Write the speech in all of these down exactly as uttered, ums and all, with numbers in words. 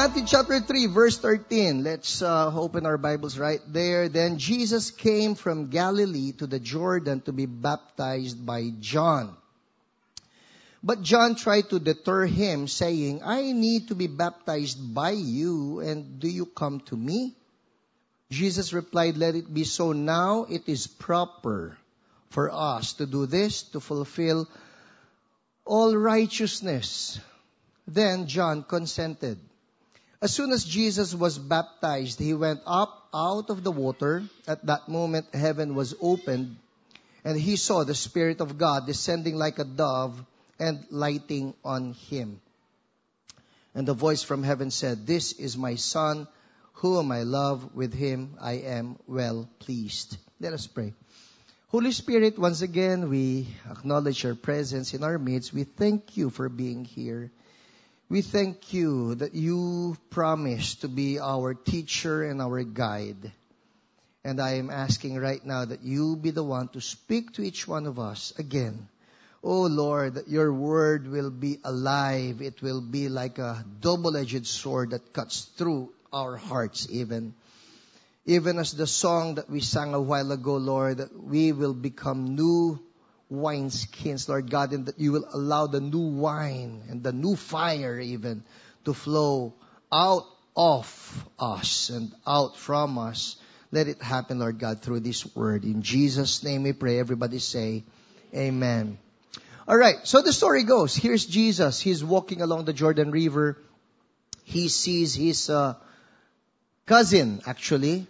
Matthew chapter three, verse thirteen. Let's uh, open our Bibles right there. Then Jesus came from Galilee to the Jordan to be baptized by John. But John tried to deter him, saying, I need to be baptized by you, and do you come to me? Jesus replied, let it be so now. It is proper for us to do this, to fulfill all righteousness. Then John consented. As soon as Jesus was baptized, he went up out of the water. At that moment, heaven was opened, and he saw the Spirit of God descending like a dove and lighting on him. And the voice from heaven said, this is my Son, whom I love. With him I am well pleased. Let us pray. Holy Spirit, once again, we acknowledge your presence in our midst. We thank you for being here. We thank you that you promised to be our teacher and our guide. And I am asking right now that you be the one to speak to each one of us again. Oh Lord, that your word will be alive. It will be like a double-edged sword that cuts through our hearts even. Even as the song that we sang a while ago, Lord, that we will become new wineskins, Lord God, and that you will allow the new wine and the new fire even to flow out of us and out from us. Let it happen, Lord God, through this word. In Jesus' name we pray. Everybody say, amen. All right, so the story goes. Here's Jesus. He's walking along the Jordan River. He sees his uh, cousin, actually,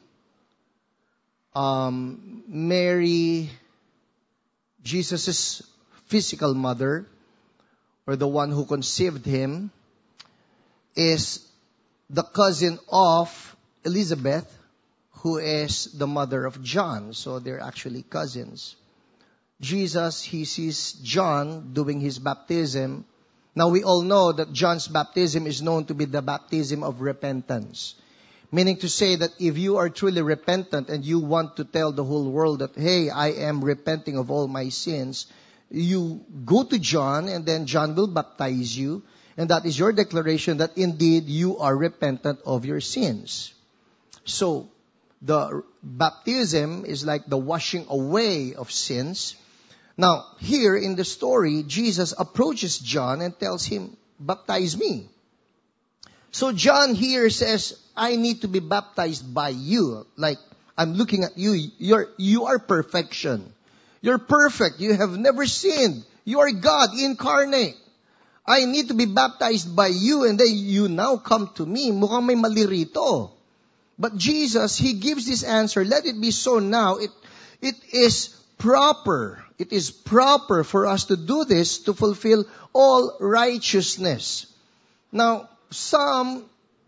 um, Mary, Jesus' physical mother, or the one who conceived him, is the cousin of Elizabeth, who is the mother of John. So they're actually cousins. Jesus, he sees John doing his baptism. Now we all know that John's baptism is known to be the baptism of repentance. Meaning to say that if you are truly repentant and you want to tell the whole world that, hey, I am repenting of all my sins, you go to John and then John will baptize you. And that is your declaration that indeed you are repentant of your sins. So the baptism is like the washing away of sins. Now, here in the story, Jesus approaches John and tells him, baptize me. So John here says, I need to be baptized by you. Like, I'm looking at you. You're, you are perfection. You're perfect. You have never sinned. You are God incarnate. I need to be baptized by you, and then you now come to me. Mukhang may mali rito. But Jesus, he gives this answer, let it be so now. It, it is proper. It is proper for us to do this to fulfill all righteousness. Now, some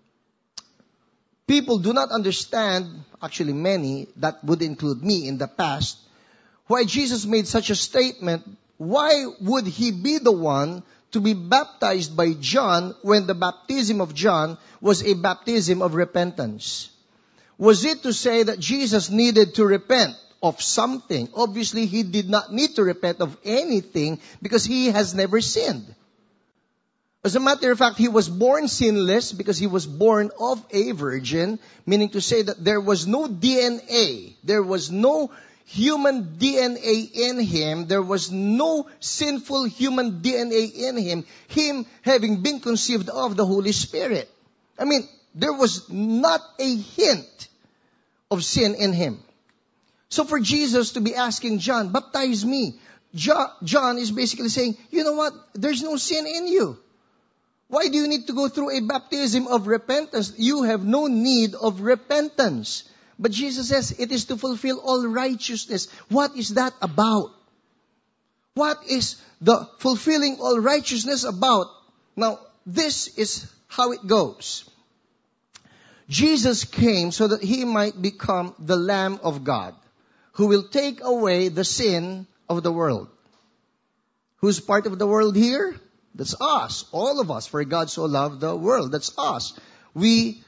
people do not understand, actually many, that would include me in the past, why Jesus made such a statement. Why would he be the one to be baptized by John when the baptism of John was a baptism of repentance? Was it to say that Jesus needed to repent of something? Obviously, he did not need to repent of anything because he has never sinned. As a matter of fact, he was born sinless because he was born of a virgin, meaning to say that there was no D N A. There was no human D N A in him. There was no sinful human D N A in him. Him having been conceived of the Holy Spirit. I mean, there was not a hint of sin in him. So for Jesus to be asking John, baptize me, John is basically saying, you know what? There's no sin in you. Why do you need to go through a baptism of repentance? You have no need of repentance. But Jesus says it is to fulfill all righteousness. What is that about? What is the fulfilling all righteousness about? Now, this is how it goes. Jesus came so that he might become the Lamb of God, who will take away the sin of the world. Who's part of the world here? That's us, all of us. For God so loved the world. That's us. We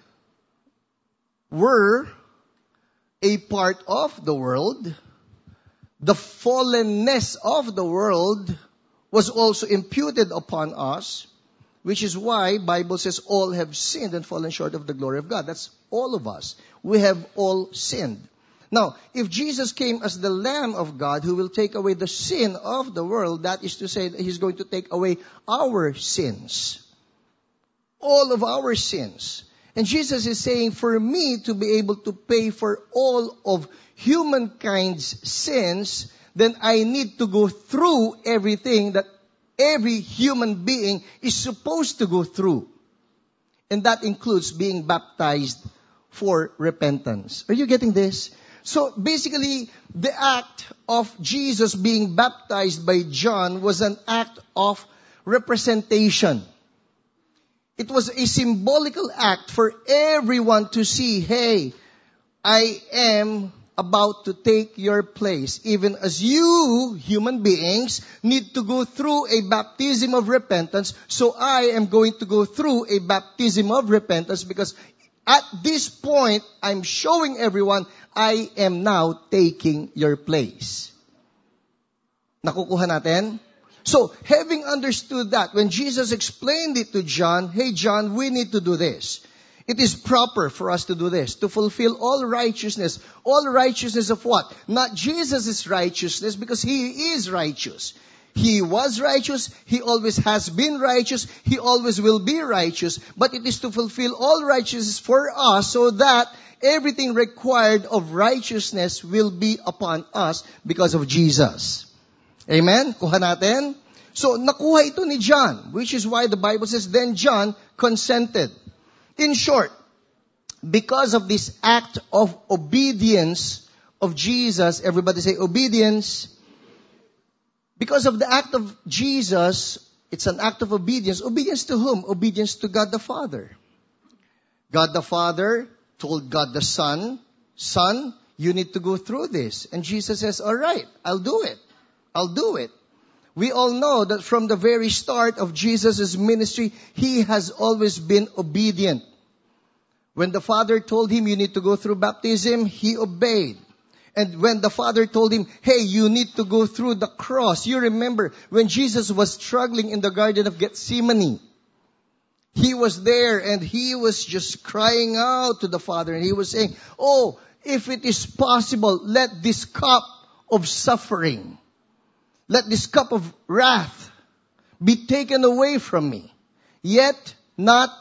were a part of the world. The fallenness of the world was also imputed upon us. Which is why Bible says all have sinned and fallen short of the glory of God. That's all of us. We have all sinned. Now, if Jesus came as the Lamb of God who will take away the sin of the world, that is to say that He's going to take away our sins. All of our sins. And Jesus is saying, for me to be able to pay for all of humankind's sins, then I need to go through everything that every human being is supposed to go through. And that includes being baptized for repentance. Are you getting this? So basically, the act of Jesus being baptized by John was an act of representation. It was a symbolical act for everyone to see, hey, I am about to take your place. Even as you, human beings, need to go through a baptism of repentance, so I am going to go through a baptism of repentance because at this point, I'm showing everyone, I am now taking your place. Nakukuha natin? So, having understood that, when Jesus explained it to John, hey John, we need to do this. It is proper for us to do this, to fulfill all righteousness. All righteousness of what? Not Jesus' righteousness, because He is righteous. He was righteous. He always has been righteous. He always will be righteous. But it is to fulfill all righteousness for us so that everything required of righteousness will be upon us because of Jesus. Amen? Kuha natin? So, nakuha ito ni John, which is why the Bible says, then John consented. In short, because of this act of obedience of Jesus, everybody say obedience. Because of the act of Jesus, it's an act of obedience. Obedience to whom? Obedience to God the Father. God the Father told God the Son, Son, you need to go through this. And Jesus says, all right, I'll do it. I'll do it. We all know that from the very start of Jesus' ministry, He has always been obedient. When the Father told Him, you need to go through baptism, He obeyed. And when the Father told Him, hey, you need to go through the cross. You remember when Jesus was struggling in the Garden of Gethsemane. He was there and He was just crying out to the Father. And He was saying, oh, if it is possible, let this cup of suffering, let this cup of wrath be taken away from me. Yet not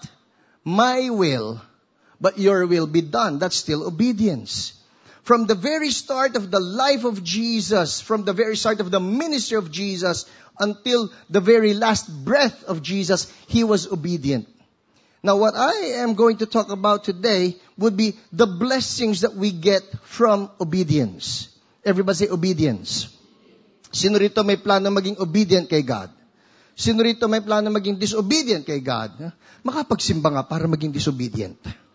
my will, but your will be done. That's still obedience. From the very start of the life of Jesus, from the very start of the ministry of Jesus, until the very last breath of Jesus, He was obedient. Now, what I am going to talk about today would be the blessings that we get from obedience. Everybody say obedience. Sino rito may plano maging obedient kay God? Sino rito may plano maging disobedient kay God? Makapagsimba nga para maging disobedient.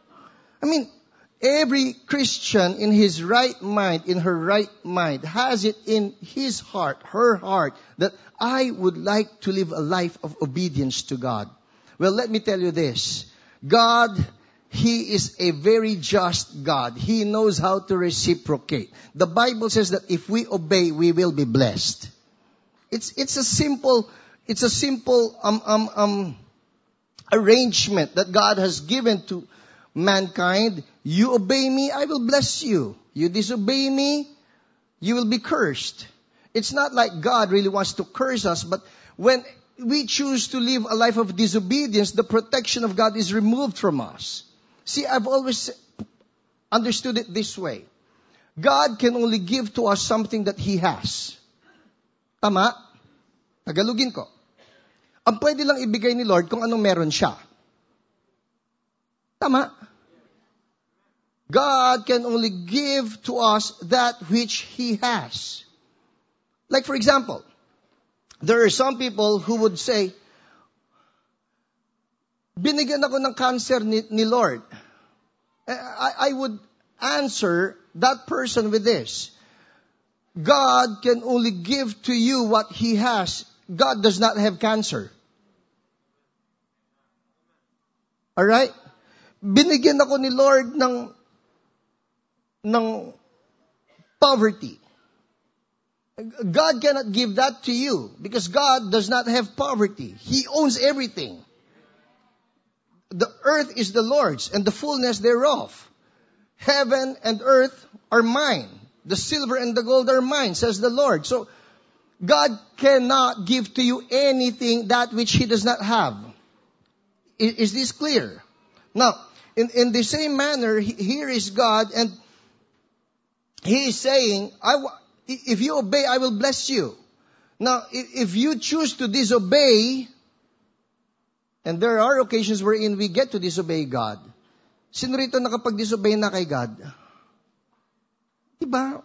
I mean, every Christian in his right mind, in her right mind, has it in his heart, her heart, that I would like to live a life of obedience to God. Well, let me tell you this. God, He is a very just God. He knows how to reciprocate. The Bible says that if we obey, we will be blessed. It's, it's a simple, it's a simple, um, um, um, arrangement that God has given to mankind. You obey me, I will bless you. You disobey me, you will be cursed. It's not like God really wants to curse us, but when we choose to live a life of disobedience, the protection of God is removed from us. See, I've always understood it this way. God can only give to us something that He has. Tama? Tagalogin ko. Ang pwede lang ibigay ni Lord kung anong meron siya. Tama? God can only give to us that which He has. Like for example, there are some people who would say, binigyan ako ng cancer ni, ni Lord. I, I would answer that person with this. God can only give to you what He has. God does not have cancer. Alright? Binigyan ako ni Lord ng, ng poverty. God cannot give that to you because God does not have poverty. He owns everything. the earth is the Lord's and the fullness thereof. Heaven and earth are mine. The silver and the gold are mine, says the Lord. So, God cannot give to you anything that which He does not have. Is, is this clear? Now, in, in the same manner, here is God, and He is saying, I, if you obey, I will bless you. Now, if you choose to disobey, and there are occasions wherein we get to disobey God. Sino rito nakapag-disobey na kay God? Diba?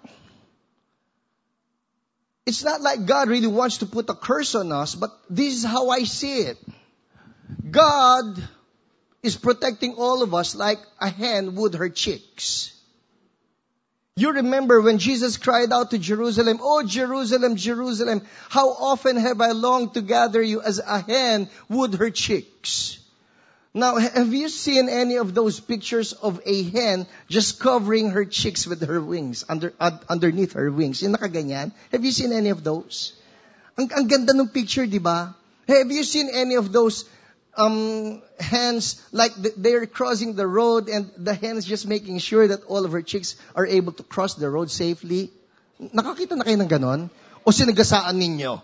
It's not like God really wants to put a curse on us, but this is how I see it. God is protecting all of us like a hen would her chicks. You remember when Jesus cried out to Jerusalem, "Oh, Jerusalem, Jerusalem, how often have I longed to gather you as a hen would her chicks." Now, have you seen any of those pictures of a hen just covering her chicks with her wings, under, uh, underneath her wings? Yung nakaganyan? Have you seen any of those? Ang, ang ganda ng picture, di ba? Have you seen any of those um, hens, like they're crossing the road and the hen's just making sure that all of her chicks are able to cross the road safely? Nakakita na kayo ng ganon? O sinagasaan ninyo?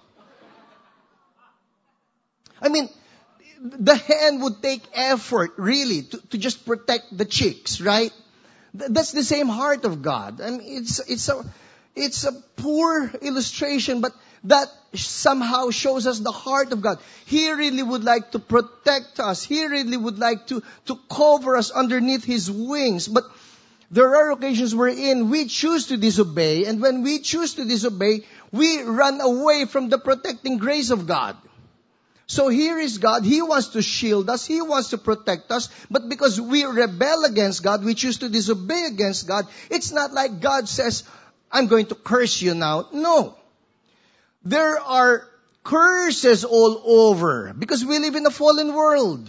I mean, the hen would take effort, really, to, to just protect the chicks, right? Th- that's the same heart of God. I mean, it's, it's a, it's a poor illustration, but that somehow shows us the heart of God. He really would like to protect us. He really would like to, to cover us underneath His wings. But there are occasions wherein we choose to disobey, and when we choose to disobey, we run away from the protecting grace of God. So here is God. He wants to shield us. He wants to protect us. But because we rebel against God, we choose to disobey against God, it's not like God says, "I'm going to curse you now." No. There are curses all over because we live in a fallen world.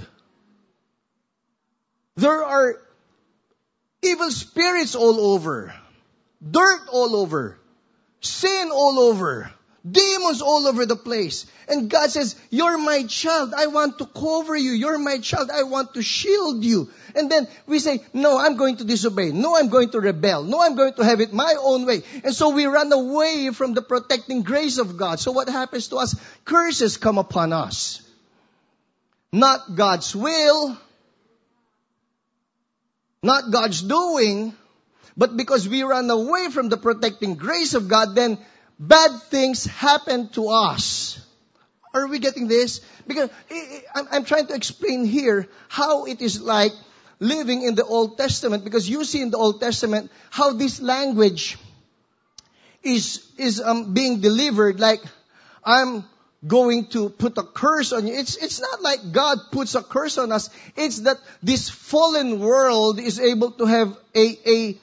There are evil spirits all over. Dirt all over. Sin all over. Demons all over the place. And God says, "You're my child. I want to cover you. You're my child. I want to shield you." And then we say, "No, I'm going to disobey. No, I'm going to rebel. No, I'm going to have it my own way." And so we run away from the protecting grace of God. So what happens to us? Curses come upon us. Not God's will. Not God's doing. But because we run away from the protecting grace of God, then bad things happen to us. Are we getting this? Because I'm trying to explain here how it is like living in the Old Testament. Because you see in the Old Testament how this language is is um, being delivered. Like, "I'm going to put a curse on you." It's it's not like God puts a curse on us. It's that this fallen world is able to have a a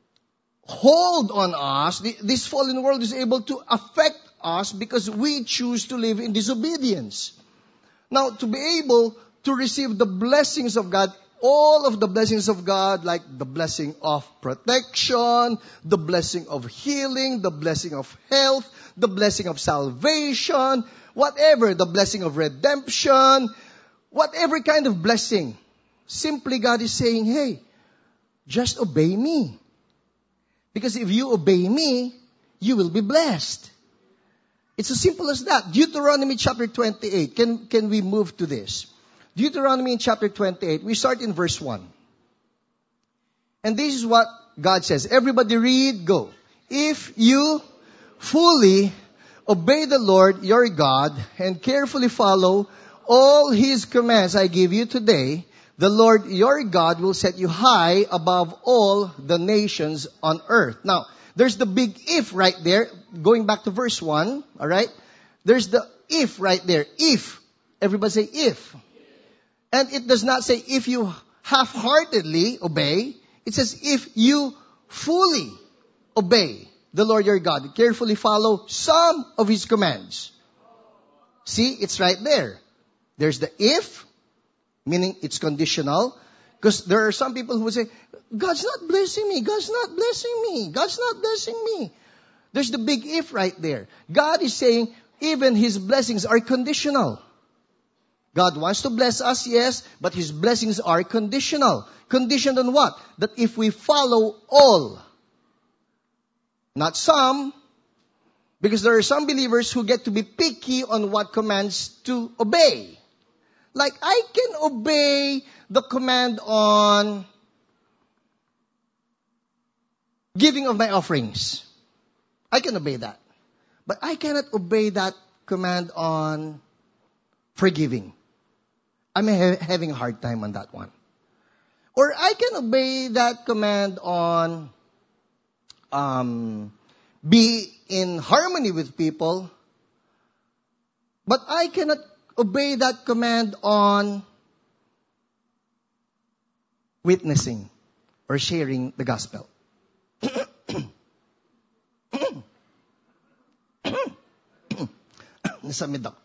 hold on us. This fallen world is able to affect us because we choose to live in disobedience. Now, to be able to receive the blessings of God, all of the blessings of God, like the blessing of protection, the blessing of healing, the blessing of health, the blessing of salvation, whatever, the blessing of redemption, whatever kind of blessing, simply God is saying, "Hey, just obey me. Because if you obey me, you will be blessed." It's as simple as that. Deuteronomy chapter twenty-eight. Can, can we move to this? Deuteronomy chapter twenty-eight. We start in verse one. And this is what God says. Everybody read, go. "If you fully obey the Lord your God and carefully follow all His commands I give you today, the Lord your God will set you high above all the nations on earth." Now, there's the big if right there. Going back to verse one, alright? There's the if right there. If. Everybody say if. And it does not say if you half-heartedly obey. It says if you fully obey the Lord your God. Carefully follow some of His commands. See, it's right there. There's the if, meaning it's conditional. Because there are some people who would say, "God's not blessing me. God's not blessing me. God's not blessing me." There's the big if right there. God is saying even His blessings are conditional. God wants to bless us, yes, but His blessings are conditional. Conditioned on what? That if we follow all, not some, because there are some believers who get to be picky on what commands to obey. Like, I can obey the command on giving of my offerings. I can obey that. But I cannot obey that command on forgiving. I'm ha- having a hard time on that one. Or I can obey that command on um, be in harmony with people, but I cannot obey that command on witnessing or sharing the gospel. Nasamid ako.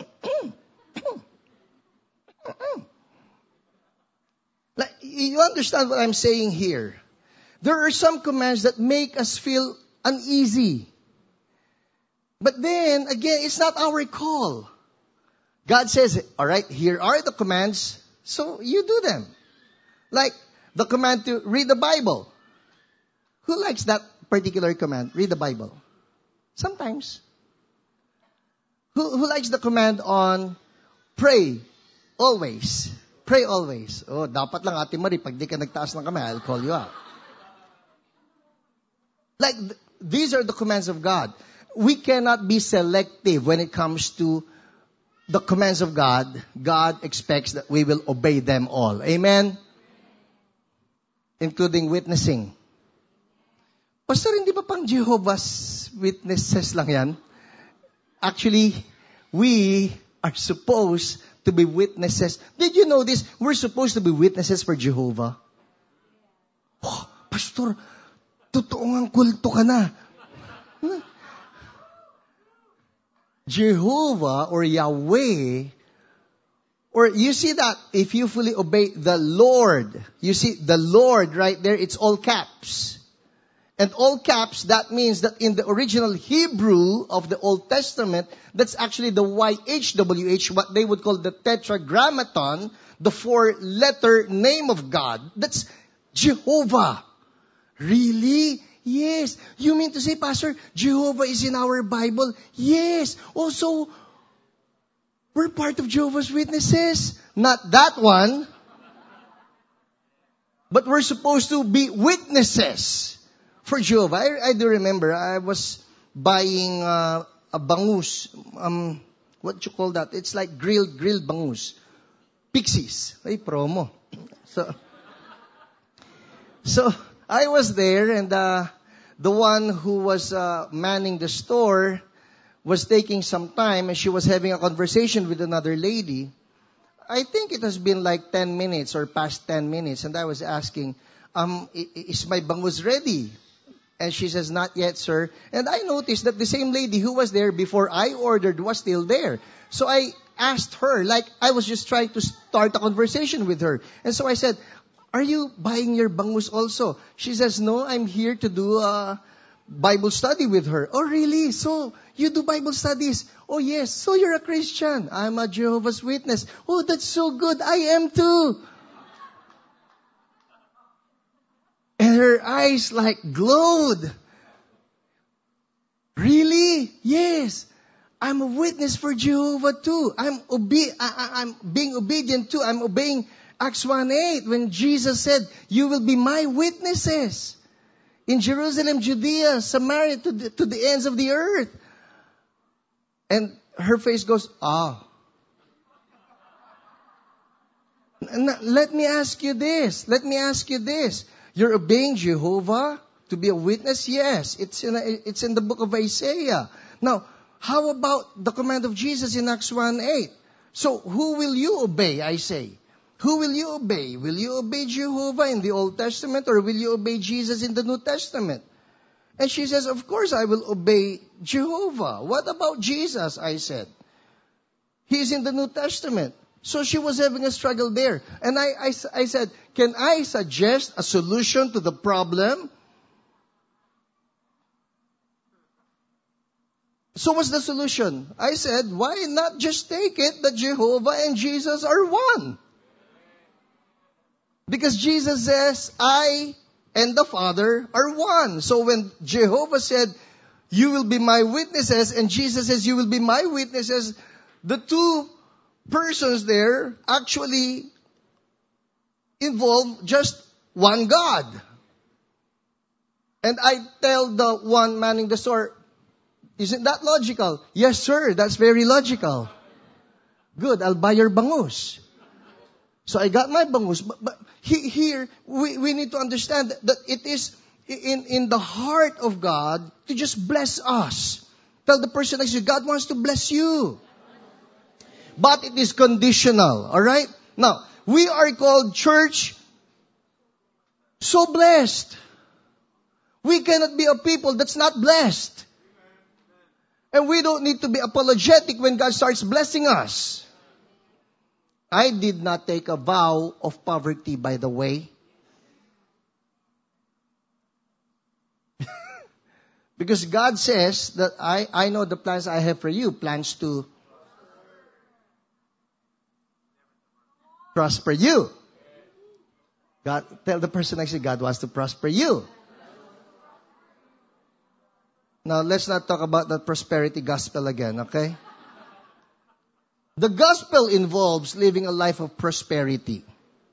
Like, you understand what I'm saying here? There are some commands that make us feel uneasy. But then, again, it's not our call. God says, all right, here are the commands, so you do them. Like the command to read the Bible. Who likes that particular command? Read the Bible. Sometimes. Who, who likes the command on pray always? Pray always. Oh, dapat lang Ate Marie, pag di ka nagtaas ng kamay, I'll call you out. Like, th- these are the commands of God. We cannot be selective when it comes to the commands of God. God expects that we will obey them all. Amen? Including witnessing. Pastor, hindi ba pang Jehovah's Witnesses lang yan? Actually, we are supposed to be witnesses. Did you know this? We're supposed to be witnesses for Jehovah. Oh, Pastor, totoo ngang kulto ka na. Jehovah or Yahweh, or you see that if you fully obey the Lord, you see the Lord right there, it's all caps. And all caps, that means that in the original Hebrew of the Old Testament, that's actually the Y H W H, what they would call the Tetragrammaton, the four-letter name of God. That's Jehovah. Really? Yes. You mean to say, Pastor, Jehovah is in our Bible? Yes. Also, we're part of Jehovah's Witnesses. Not that one. But we're supposed to be witnesses for Jehovah. I, I do remember, I was buying uh, a bangus. Um, what you call that? It's like grilled, grilled bangus. Pixies. Ay, promo. So, so I was there, and uh, the one who was uh, manning the store was taking some time, and she was having a conversation with another lady. I think it has been like ten minutes or past ten minutes, and I was asking, um, is my bangus ready? And she says, not yet, sir. And I noticed that the same lady who was there before I ordered was still there. So I asked her, like I was just trying to start a conversation with her. And so I said, are you buying your bangus also? She says, no, I'm here to do a Bible study with her. Oh, really? So you do Bible studies? Oh, yes. So you're a Christian. I'm a Jehovah's Witness. Oh, that's so good. I am too. And her eyes like glowed. Really? Yes. I'm a witness for Jehovah too. I'm obe- I- I- I'm being obedient too. I'm obeying Acts one eight when Jesus said, you will be my witnesses in Jerusalem, Judea, Samaria, to the, to the ends of the earth. And her face goes, ah. N- let me ask you this. Let me ask you this. You're obeying Jehovah to be a witness? Yes. It's in, a, it's in the book of Isaiah. Now, how about the command of Jesus in Acts one eight? So, who will you obey, I say? Who will you obey? Will you obey Jehovah in the Old Testament, or will you obey Jesus in the New Testament? And she says, of course I will obey Jehovah. What about Jesus? I said. He's in the New Testament. So she was having a struggle there. And I, I, I said, can I suggest a solution to the problem? So what's the solution? I said, why not just take it that Jehovah and Jesus are one? Because Jesus says, I and the Father are one. So when Jehovah said, you will be my witnesses, and Jesus says, you will be my witnesses, the two persons there actually involve just one God. And I tell the one manning the store, isn't that logical? Yes, sir, that's very logical. Good, I'll buy your bangus. So I got my bangus. But, but he, here, we, we need to understand that, that it is in, in the heart of God to just bless us. Tell the person next to you, God wants to bless you. But it is conditional, alright? Now, we are called church so blessed. We cannot be a people that's not blessed. And we don't need to be apologetic when God starts blessing us. I did not take a vow of poverty, by the way. Because God says that I, I know the plans I have for you. Plans to prosper you. God, tell the person next to you, God wants to prosper you. Now, let's not talk about the prosperity gospel again, okay? The gospel involves living a life of prosperity.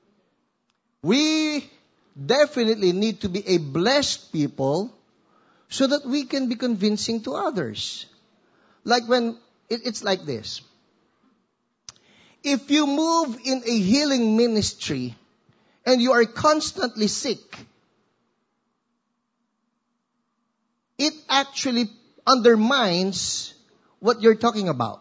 We definitely need to be a blessed people so that we can be convincing to others. Like when, it, it's like this. If you move in a healing ministry and you are constantly sick, it actually undermines what you're talking about.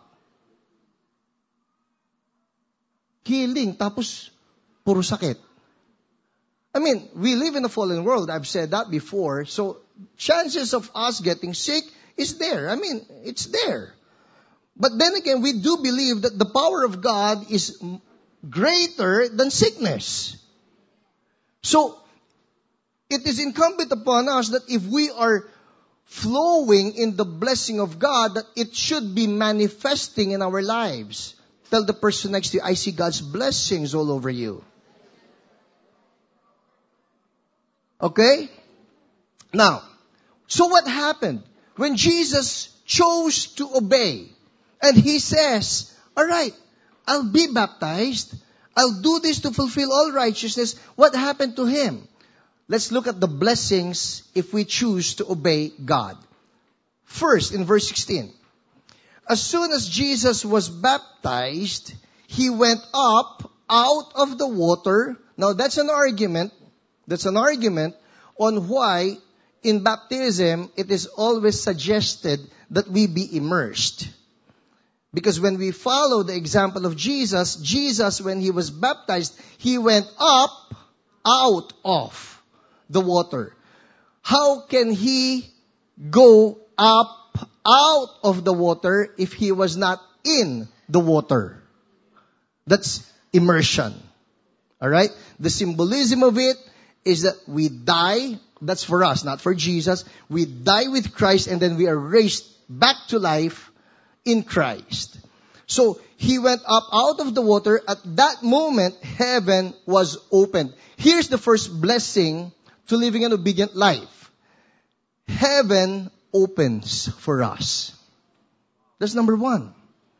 Healing, tapos puro sakit. I mean, we live in a fallen world. I've said that before. So, chances of us getting sick is there. I mean, it's there. But then again, we do believe that the power of God is greater than sickness. So, it is incumbent upon us that if we are flowing in the blessing of God, that it should be manifesting in our lives. Tell the person next to you, I see God's blessings all over you. Okay? Now, so what happened? When Jesus chose to obey, and He says, alright, I'll be baptized, I'll do this to fulfill all righteousness, what happened to Him? Let's look at the blessings if we choose to obey God. First, in verse sixteen. As soon as Jesus was baptized, He went up out of the water. Now that's an argument. That's an argument on why in baptism it is always suggested that we be immersed. Because when we follow the example of Jesus, Jesus, when He was baptized, He went up out of the water. How can He go up out of the water if He was not in the water? That's immersion. Alright? The symbolism of it is that we die. That's for us, not for Jesus. We die with Christ and then we are raised back to life in Christ. So, He went up out of the water. At that moment, heaven was opened. Here's the first blessing to living an obedient life. Heaven opens for us. That's number one.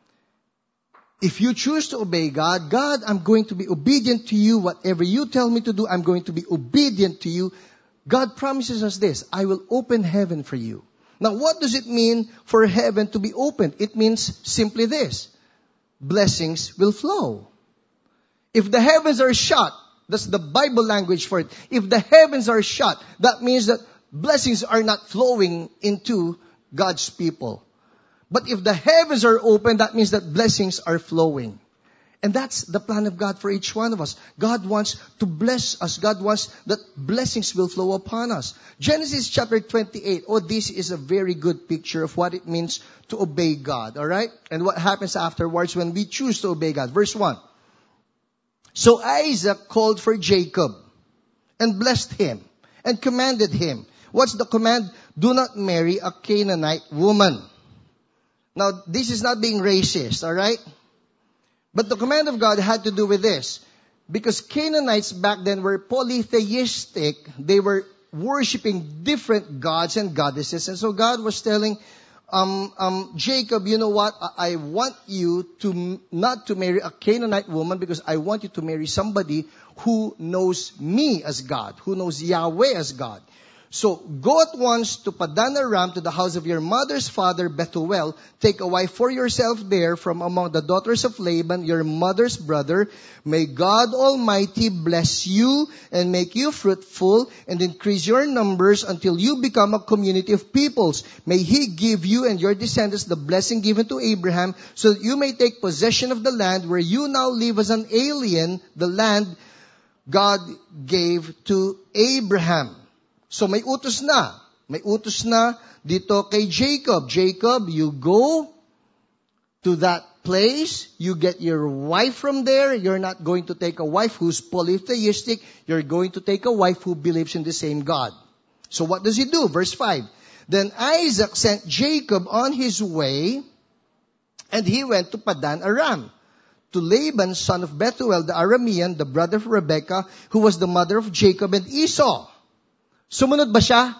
If you choose to obey God, God, I'm going to be obedient to you. Whatever you tell me to do, I'm going to be obedient to you. God promises us this, I will open heaven for you. Now, what does it mean for heaven to be opened? It means simply this. Blessings will flow. If the heavens are shut, that's the Bible language for it. If the heavens are shut, that means that blessings are not flowing into God's people. But if the heavens are open, that means that blessings are flowing. And that's the plan of God for each one of us. God wants to bless us. God wants that blessings will flow upon us. Genesis chapter twenty-eight. Oh, this is a very good picture of what it means to obey God. Alright? And what happens afterwards when we choose to obey God. Verse one. So Isaac called for Jacob and blessed him and commanded him. What's the command? Do not marry a Canaanite woman. Now, this is not being racist, alright? But the command of God had to do with this. Because Canaanites back then were polytheistic. They were worshiping different gods and goddesses. And so God was telling um, um, Jacob, you know what? I, I want you to not to marry a Canaanite woman because I want you to marry somebody who knows me as God, who knows Yahweh as God. So go at once to Padan Aram, to the house of your mother's father Bethuel. Take a wife for yourself there from among the daughters of Laban, your mother's brother. May God Almighty bless you and make you fruitful and increase your numbers until you become a community of peoples. May He give you and your descendants the blessing given to Abraham, so that you may take possession of the land where you now live as an alien, the land God gave to Abraham. So may utos na. May utos na dito kay Jacob. Jacob, you go to that place. You get your wife from there. You're not going to take a wife who's polytheistic. You're going to take a wife who believes in the same God. So what does he do? Verse five. Then Isaac sent Jacob on his way, and he went to Padan Aram, to Laban, son of Bethuel, the Aramean, the brother of Rebekah, who was the mother of Jacob and Esau. Sumunod ba siya?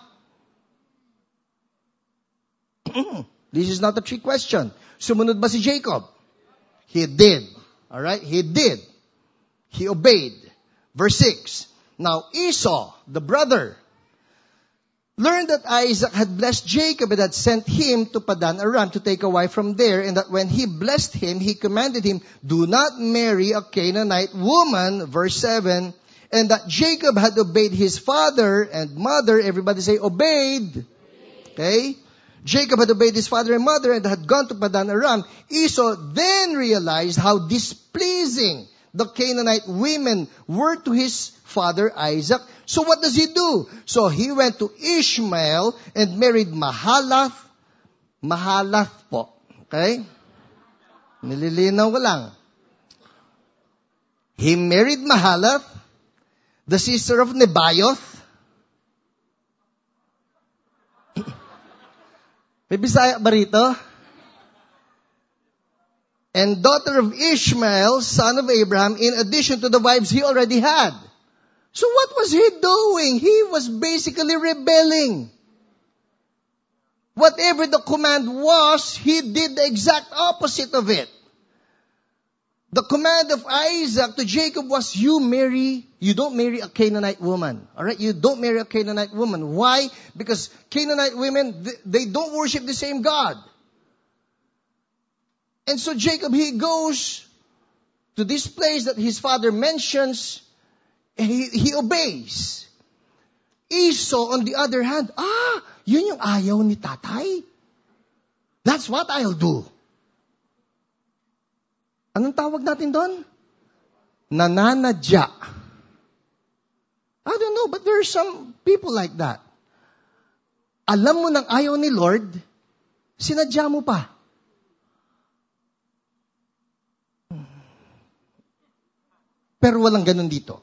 This is not a trick question. Sumunod ba si Jacob? He did. Alright? He did. He obeyed. Verse six. Now Esau, the brother, learned that Isaac had blessed Jacob and had sent him to Padan Aram to take a wife from there, and that when he blessed him, he commanded him, do not marry a Canaanite woman. Verse seven. And that Jacob had obeyed his father and mother. Everybody say, obeyed. Okay? Jacob had obeyed his father and mother and had gone to Padan Aram. Esau then realized how displeasing the Canaanite women were to his father Isaac. So what does he do? So he went to Ishmael and married Mahalath. Mahalath po. Okay? Nililinaw ko lang. He married Mahalath, the sister of Nebaioth. May Bisaya ba rito? And daughter of Ishmael, son of Abraham, in addition to the wives he already had. So what was he doing? He was basically rebelling. Whatever the command was, he did the exact opposite of it. The command of Isaac to Jacob was, you marry, you don't marry a Canaanite woman. Alright? You don't marry a Canaanite woman. Why? Because Canaanite women, they don't worship the same God. And so Jacob, he goes to this place that his father mentions, and he, he obeys. Esau, on the other hand, ah, yun yung ayaw ni tatay. That's what I'll do. Anong tawag natin doon? Nananadya. I don't know, but there are some people like that. Alam mo nang ayaw ni Lord, sinadya mo pa. Pero walang ganun dito.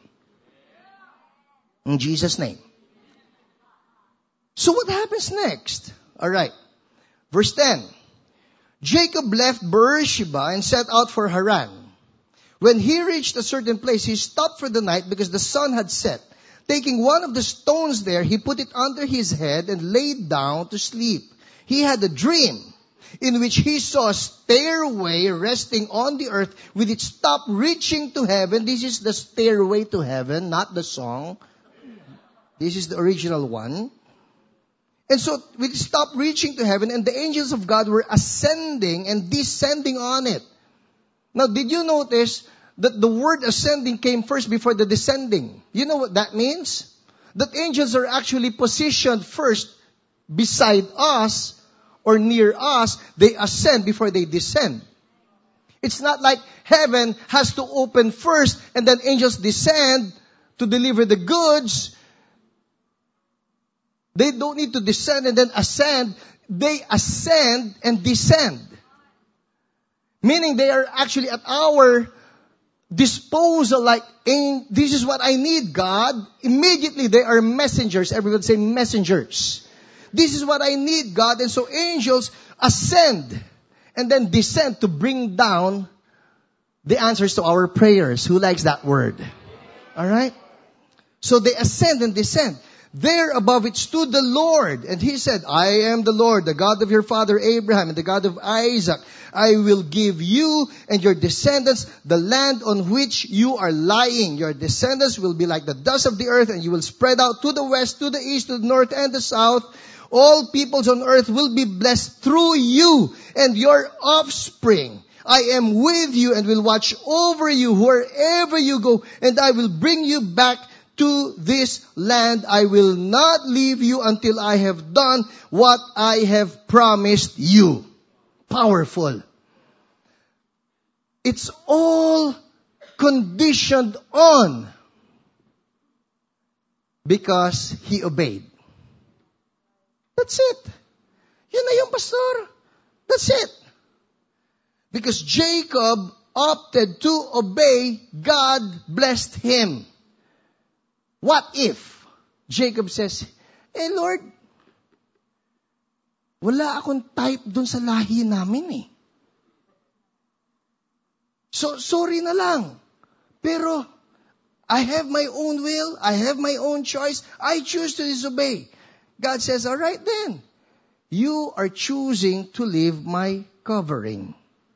In Jesus' name. So what happens next? Alright. Verse ten. Jacob left Beersheba and set out for Haran. When he reached a certain place, he stopped for the night because the sun had set. Taking one of the stones there, he put it under his head and laid down to sleep. He had a dream in which he saw a stairway resting on the earth with its top reaching to heaven. This is the stairway to heaven, not the song. This is the original one. And so, with its top reaching to heaven, and the angels of God were ascending and descending on it. Now, did you notice that the word ascending came first before the descending? You know what that means? That angels are actually positioned first beside us or near us. They ascend before they descend. It's not like heaven has to open first and then angels descend to deliver the goods. They don't need to descend and then ascend. They ascend and descend. Meaning they are actually at our disposal, like, this is what I need, God. Immediately they are messengers. Everyone say messengers. This is what I need, God. And so angels ascend and then descend to bring down the answers to our prayers. Who likes that word? Alright? So they ascend and descend. There above it stood the Lord, and He said, I am the Lord, the God of your father Abraham and the God of Isaac. I will give you and your descendants the land on which you are lying. Your descendants will be like the dust of the earth, and you will spread out to the west, to the east, to the north, and the south. All peoples on earth will be blessed through you and your offspring. I am with you and will watch over you wherever you go, and I will bring you back to this land. I will not leave you until I have done what I have promised you. Powerful. It's all conditioned on because he obeyed. That's it. Yun na yung pastor. That's it. Because Jacob opted to obey, God blessed him. What if Jacob says, eh Lord, wala akong type dun sa lahi namin eh. So, sorry na lang. Pero, I have my own will. I have my own choice. I choose to disobey. God says, all right then. You are choosing to live my covering.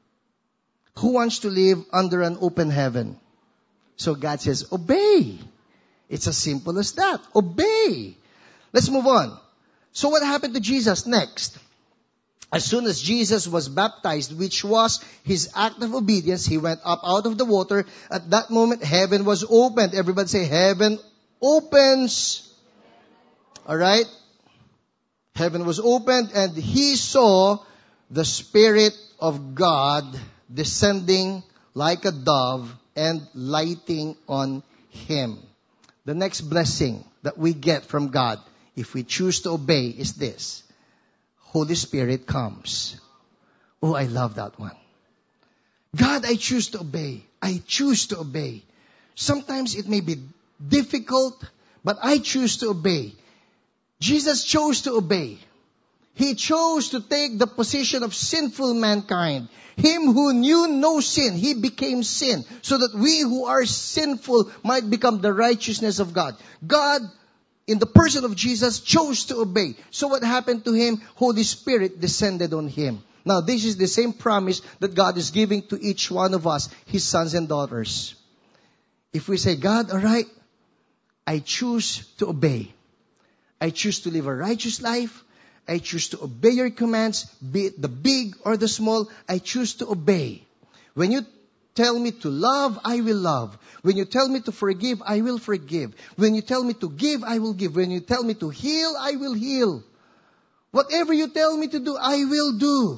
Who wants to live under an open heaven? So God says, obey. It's as simple as that. Obey. Let's move on. So what happened to Jesus next? As soon as Jesus was baptized, which was his act of obedience, he went up out of the water. At that moment, heaven was opened. Everybody say, heaven opens. Alright? Heaven was opened, and he saw the Spirit of God descending like a dove and lighting on him. The next blessing that we get from God, if we choose to obey, is this. Holy Spirit comes. Oh, I love that one. God, I choose to obey. I choose to obey. Sometimes it may be difficult, but I choose to obey. Jesus chose to obey. He chose to take the position of sinful mankind. Him who knew no sin, he became sin, so that we who are sinful might become the righteousness of God. God, in the person of Jesus, chose to obey. So what happened to him? Holy Spirit descended on him. Now, this is the same promise that God is giving to each one of us, his sons and daughters. If we say, God, all right, I choose to obey. I choose to live a righteous life. I choose to obey your commands, be it the big or the small. I choose to obey. When you tell me to love, I will love. When you tell me to forgive, I will forgive. When you tell me to give, I will give. When you tell me to heal, I will heal. Whatever you tell me to do, I will do.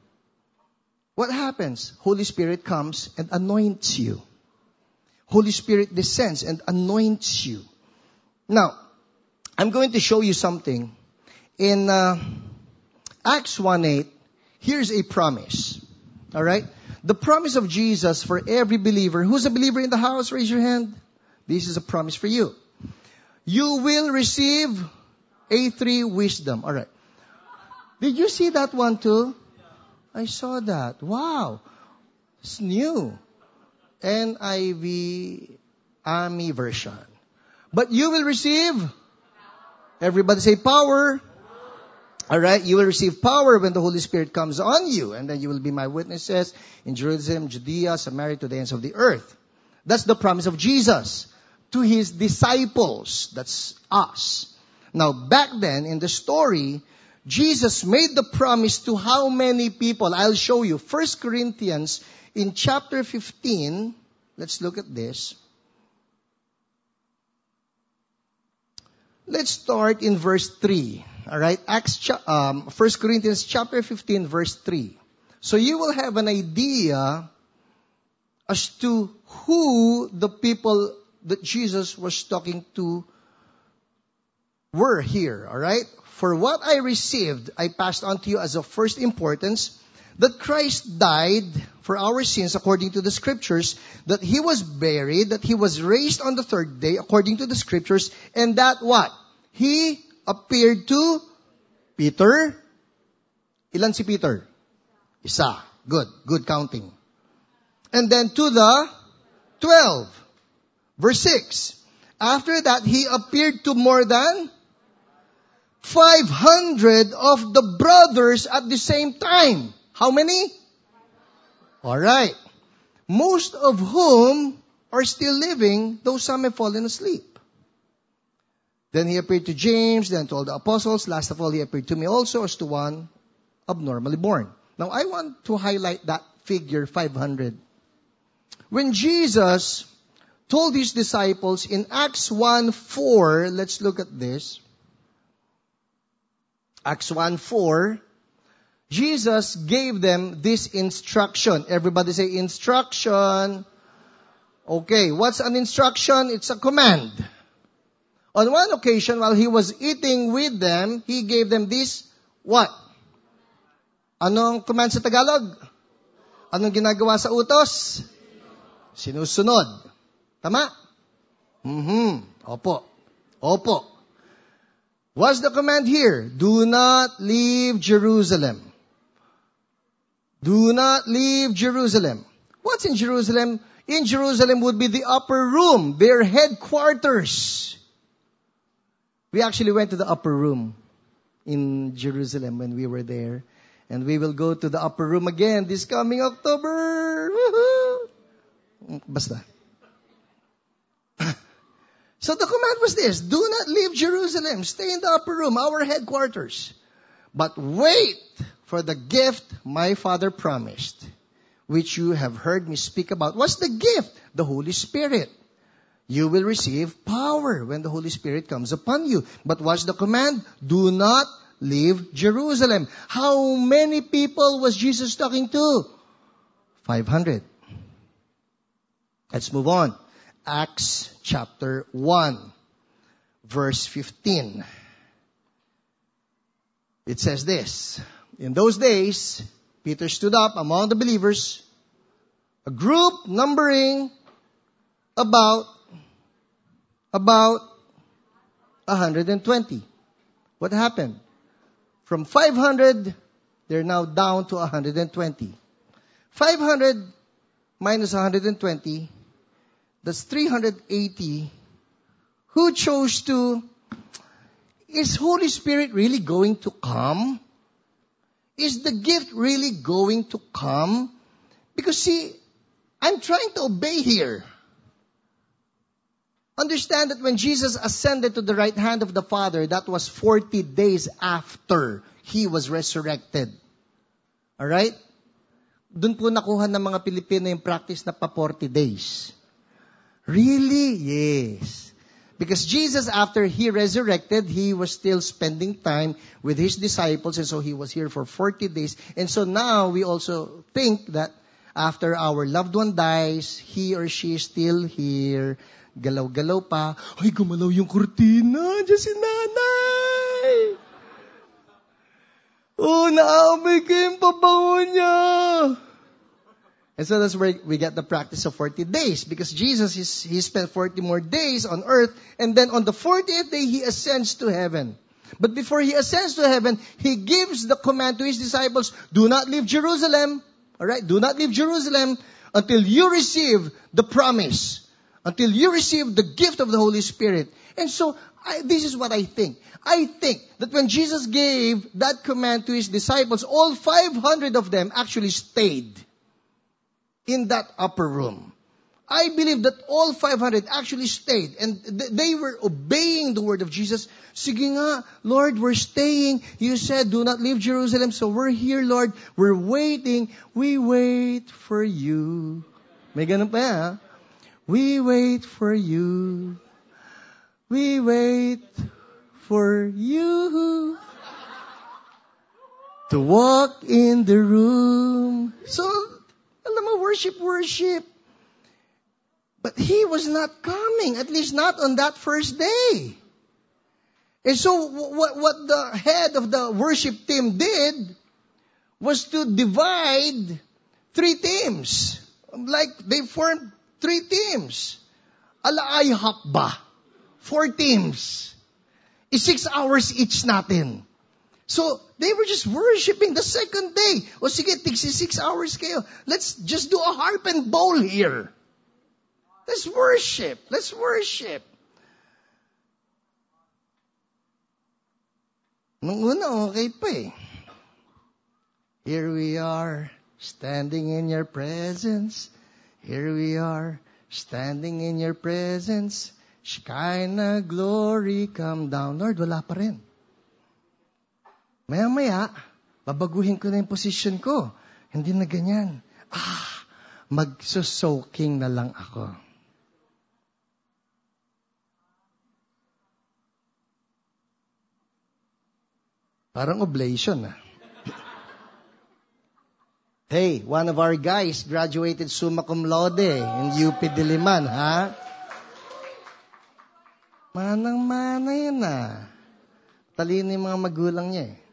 What happens? Holy Spirit comes and anoints you. Holy Spirit descends and anoints you. Now, I'm going to show you something. In uh, Acts one eight, here's a promise. Alright? The promise of Jesus for every believer. Who's a believer in the house? Raise your hand. This is a promise for you. You will receive A three wisdom. Alright. Did you see that one too? I saw that. Wow. It's new. N I V Army version. But you will receive, everybody say power. Alright, you will receive power when the Holy Spirit comes on you, and then you will be my witnesses in Jerusalem, Judea, Samaria, to the ends of the earth. That's the promise of Jesus to his disciples. That's us. Now, back then in the story, Jesus made the promise to how many people? I'll show you. First Corinthians in chapter fifteen. Let's look at this. Let's start in verse three. All right, Acts, um, First Corinthians chapter fifteen, verse three. So you will have an idea as to who the people that Jesus was talking to were here. All right. For what I received, I passed on to you as of first importance, that Christ died for our sins according to the Scriptures, that He was buried, that He was raised on the third day according to the Scriptures, and that what? He appeared to Peter. Ilan si Peter? Isa. Good. Good counting. And then to the twelve. Verse six. After that, he appeared to more than five hundred of the brothers at the same time. How many? Alright. Most of whom are still living, though some have fallen asleep. Then he appeared to James, then to all the apostles. Last of all, he appeared to me also as to one abnormally born. Now, I want to highlight that figure, five hundred. When Jesus told his disciples in Acts one four, let's look at this. Acts one four, Jesus gave them this instruction. Everybody say instruction. Okay, what's an instruction? It's a command. On one occasion, while he was eating with them, he gave them this, what? Anong command sa Tagalog? Anong ginagawa sa utos? Sinusunod. Tama? Mm-hmm. Opo. Opo. What's the command here? Do not leave Jerusalem. Do not leave Jerusalem. What's in Jerusalem? In Jerusalem would be the upper room, their headquarters. We actually went to the upper room in Jerusalem when we were there. And we will go to the upper room again this coming October. Woohoo! Basta. So the command was this, do not leave Jerusalem. Stay in the upper room, our headquarters. But wait for the gift my Father promised, which you have heard me speak about. What's the gift? The Holy Spirit. You will receive power when the Holy Spirit comes upon you. But what's the command? Do not leave Jerusalem. How many people was Jesus talking to? five hundred. Let's move on. Acts chapter one, verse fifteen. It says this. In those days, Peter stood up among the believers, a group numbering about, about one hundred twenty. What happened? From five hundred, they're now down to one hundred twenty. five hundred minus one hundred twenty, that's three hundred eighty. Who chose to, is Holy Spirit really going to come? Is the gift really going to come? Because see, I'm trying to obey here. Understand that when Jesus ascended to the right hand of the Father, that was forty days after He was resurrected. Alright? Doon po nakuha ng mga Pilipino yung practice na pa forty days. Really? Yes. Because Jesus, after He resurrected, He was still spending time with His disciples, and so He was here for forty days. And so now we also think that after our loved one dies, he or she is still here, galaw-galaw pa. Ay, gumalaw yung kurtina. Diyan si nanay. Oh, naamoy ko yung pabango niya. And so that's where we get the practice of forty days. Because Jesus, is, he spent forty more days on earth. And then on the fortieth day, He ascends to heaven. But before He ascends to heaven, He gives the command to His disciples, do not leave Jerusalem. Alright, do not leave Jerusalem until you receive the promise. Until you receive the gift of the Holy Spirit. And so, I, this is what I think. I think that when Jesus gave that command to His disciples, all five hundred of them actually stayed in that upper room. I believe that all five hundred actually stayed and th- they were obeying the word of Jesus. Sige nga, Lord, we're staying. You said, do not leave Jerusalem. So we're here, Lord. We're waiting. We wait for you. May ganun pa yan, ha? We wait for you. We wait for you to walk in the room. So, alam mo, worship, worship. But He was not coming, at least not on that first day. And so what, what the head of the worship team did was to divide three teams. Like they formed three teams. Ala IHOP ba? Four teams. I six hours each natin. So, they were just worshiping the second day. O sige, six hours kayo. Let's just do a harp and bowl here. Let's worship. Let's worship. Nung una, okay pa eh. Here we are, standing in your presence. Here we are, standing in your presence. Shekinah glory come down. Lord, wala pa rin. Maya-maya, babaguhin ko na yung position ko. Hindi na ganyan. Ah, magsusoaking na lang ako. Parang oblation ah. Hey, one of our guys graduated summa cum laude in U P Diliman, ha? Manang-mana yan ah. Talino yung mga magulang niya eh.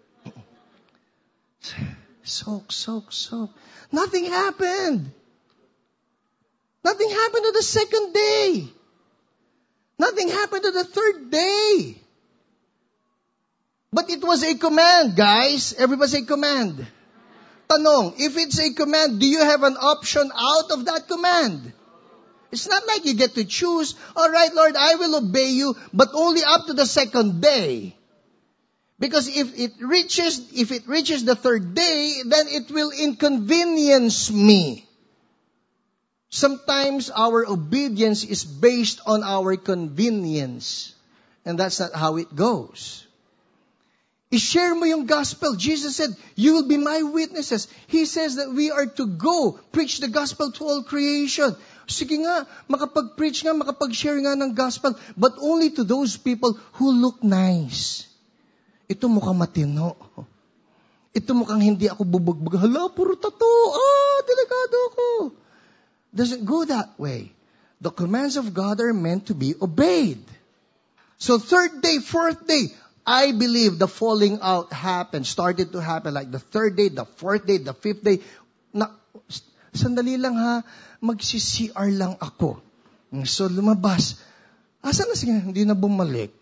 Soak, soak, soak. Nothing happened. Nothing happened to the second day. Nothing happened to the third day. But it was a command, guys. Everybody say command. Tanong, if it's a command, do you have an option out of that command? It's not like you get to choose, all right, Lord, I will obey you, but only up to the second day. Because if it reaches, if it reaches the third day, then it will inconvenience me. Sometimes our obedience is based on our convenience. And that's not how it goes. I-share mo yung gospel. Jesus said, you will be my witnesses. He says that we are to go, preach the gospel to all creation. Sige nga, makapag-preach nga, makapag-share nga ng gospel, but only to those people who look nice. Ito mukhang matino. Ito mukhang hindi ako bubugbog. Hala, puro tattoo. Ah, delikado ako. Doesn't go that way. The commands of God are meant to be obeyed. So third day, fourth day, I believe the falling out happened, started to happen like the third day, the fourth day, the fifth day. Na, sandali lang ha, magsi-C R lang ako. So lumabas. Asa na sige, hindi na bumalik.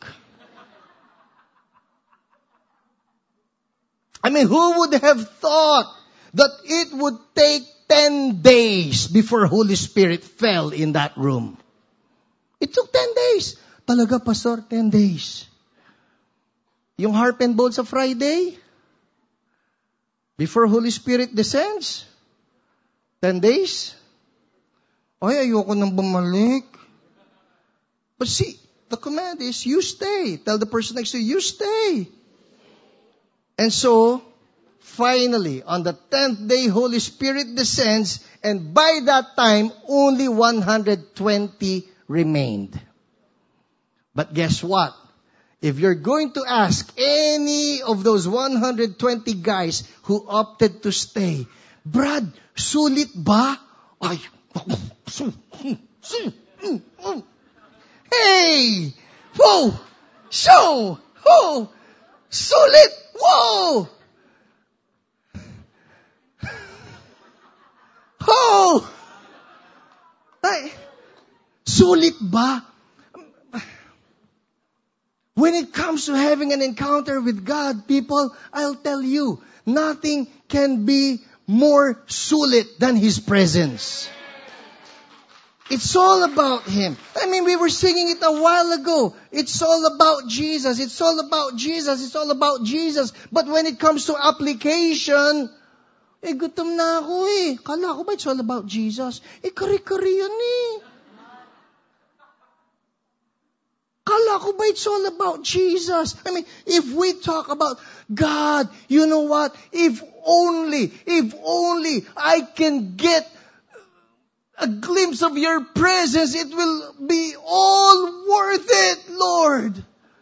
I mean, who would have thought that it would take ten days before Holy Spirit fell in that room? It took ten days. Talaga, Pastor, ten days. Yung harp and bowl sa Friday, before Holy Spirit descends, ten days. Ay, ayoko nang bumalik. But see, the command is, you stay. Tell the person next to you, you stay. And so, finally, on the tenth day, Holy Spirit descends, and by that time, only one hundred twenty remained. But guess what? If you're going to ask any of those one hundred twenty guys who opted to stay, Brad, sulit ba? Ay, hey! Whoa! So! Whoa! Sulit! Whoa! Oh! Ay, sulit ba? When it comes to having an encounter with God, people, I'll tell you, nothing can be more sulit than His presence. It's all about Him. I mean, we were singing it a while ago. It's all about Jesus. It's all about Jesus. It's all about Jesus. But when it comes to application, eh, gutom na ako eh. Kala ko ba it's all about Jesus? Eh, kari-kari yan eh. Kala ko ba it's all about Jesus? I mean, if we talk about God, you know what? If only, if only I can get a glimpse of your presence, it will be all worth it, Lord.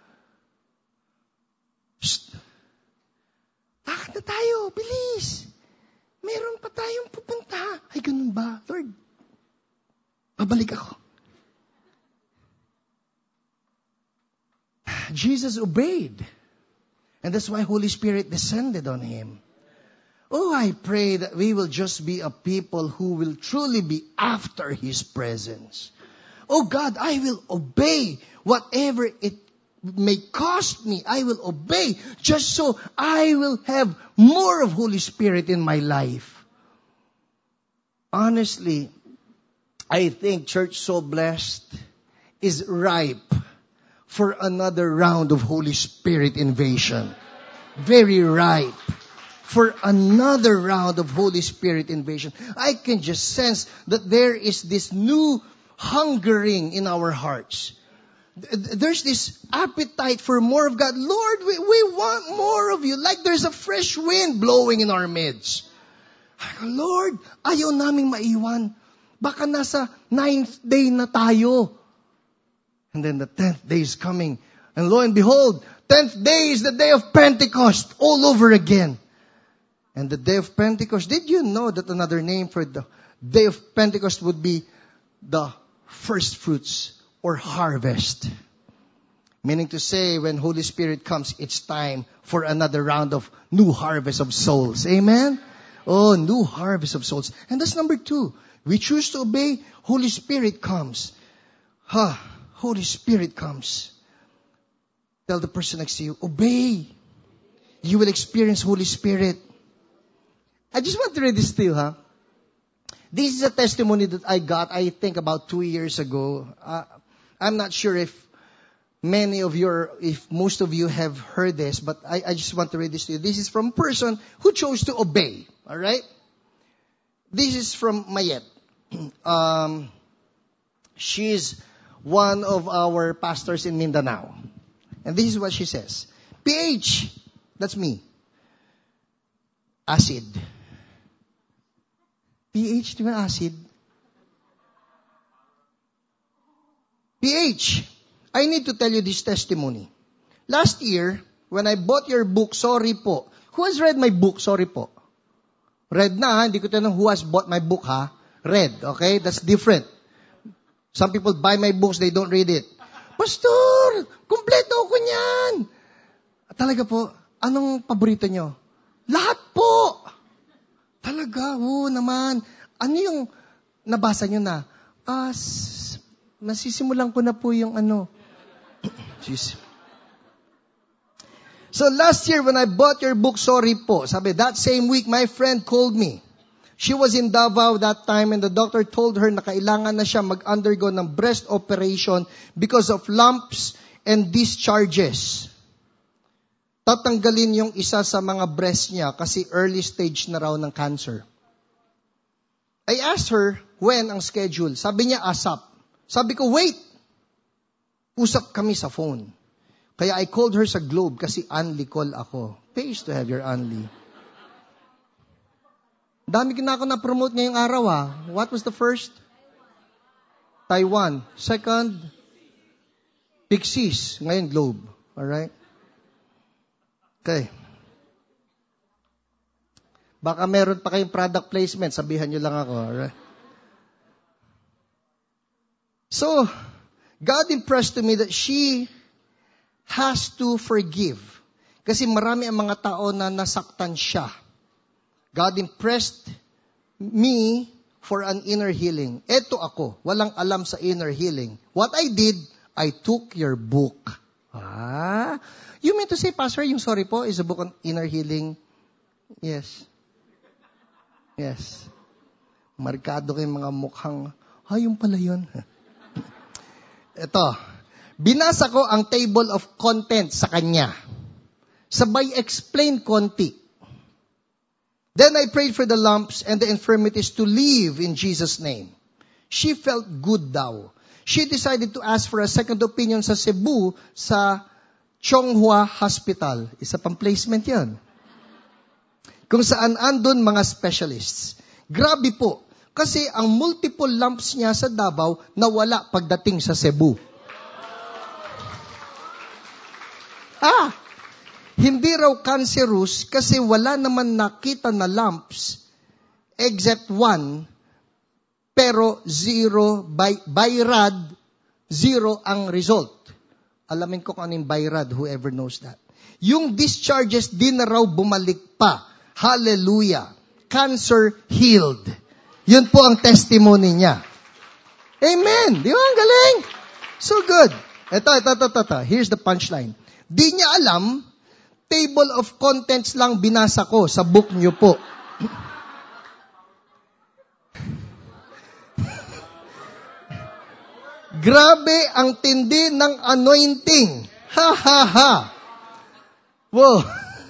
Shh. Bakit na tayo? Bilis. Meron pa tayong pupunta. Ay, ganun ba? Lord, babalik ako. Jesus obeyed. And that's why Holy Spirit descended on Him. Oh, I pray that we will just be a people who will truly be after His presence. Oh God, I will obey whatever it may cost me, I will obey just so I will have more of Holy Spirit in my life. Honestly, I think Church So Blessed is ripe for another round of Holy Spirit invasion. Very ripe for another round of Holy Spirit invasion. I can just sense that there is this new hungering in our hearts. There's this appetite for more of God. Lord, we, we want more of you. Like there's a fresh wind blowing in our midst. Lord, ayaw naming maiwan. Baka nasa ninth day na tayo. And then the tenth day is coming. And lo and behold, tenth day is the day of Pentecost all over again. And the day of Pentecost, did you know that another name for the day of Pentecost would be the first fruits or harvest? Meaning to say, when Holy Spirit comes, it's time for another round of new harvest of souls. Amen? Oh, new harvest of souls. And that's number two. We choose to obey, Holy Spirit comes. Ha! Huh, Holy Spirit comes. Tell the person next to you, obey. You will experience Holy Spirit. I just want to read this to you, huh? This is a testimony that I got, I think, about two years ago. Uh, I'm not sure if many of you, are, if most of you have heard this, but I, I just want to read this to you. This is from a person who chose to obey. All right? This is from Mayet. Um, she's one of our pastors in Mindanao. And this is what she says. P H, that's me. Acid. P H, di ba acid? P H, I need to tell you this testimony. Last year, when I bought your book, Sorry Po. Who has read my book, Sorry Po? Read na, ha? Hindi ko tanong who has bought my book, ha? Read, okay? That's different. Some people buy my books, they don't read it. Pastor, kumpleto ako niyan. Talaga po, anong paborito nyo? Lahat po. Talaga, oo naman. Ano yung nabasa nyo na? Ah, s- nasisimulan ko na po yung ano. Jeez. So last year when I bought your book, Sorry Po, sabi, that same week, my friend called me. She was in Davao that time and the doctor told her na kailangan na siya mag-undergo ng breast operation because of lumps and discharges. Tatanggalin yung isa sa mga breast niya kasi early stage na raw ng cancer. I asked her when ang schedule. Sabi niya ASAP. Sabi ko, wait. Usap kami sa phone. Kaya I called her sa Globe kasi Anli call ako. Pays to have your Anli. Dami ko na ako na-promote ngayong araw ah. What was the first? Taiwan. Second, Pixies. Ngayon Globe. Alright? Okay. Baka meron pa kayong product placement. Sabihan nyo lang ako. Alright? So, God impressed to me that she has to forgive. Kasi marami ang mga tao na nasaktan siya. God impressed me for an inner healing. Eto ako, walang alam sa inner healing. What I did, I took your book. Ah, you mean to say, Pastor, yung Sorry Po is a book on inner healing? Yes. Yes. Markado kayong mga mukhang, ah, yung pala yun. Ito, binasa ko ang table of contents sa kanya. Sabay explain konti. Then I prayed for the lumps and the infirmities to leave in Jesus' name. She felt good daw. She decided to ask for a second opinion sa Cebu sa Chonghua Hospital. Isa pang placement yan. Kung saan andun mga specialists. Grabe po. Kasi ang multiple lumps niya sa Davao nawala pagdating sa Cebu. Ah! Hindi raw cancerous kasi wala naman nakita na lumps except one, pero zero, by, BI-R A D, zero ang result. Alamin ko kung anong BI-R A D, whoever knows that. Yung discharges din na raw bumalik pa. Hallelujah. Cancer healed. Yun po ang testimony niya. Amen. Di ba? Ang galing. So good. Ito, ito, ito, ito, ito. Here's the punchline. Di niya alam, table of contents lang binasa ko sa book niyo po. Grabe ang tindi ng anointing. Ha, ha, ha. Wow.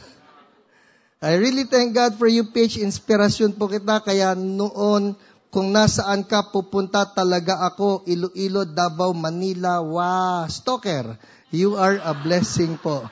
I really thank God for you, Paige. Inspirasyon po kita. Kaya noon, kung nasaan ka, pupunta talaga ako. Iloilo, Davao, Manila. Wow. Stalker. You are a blessing po.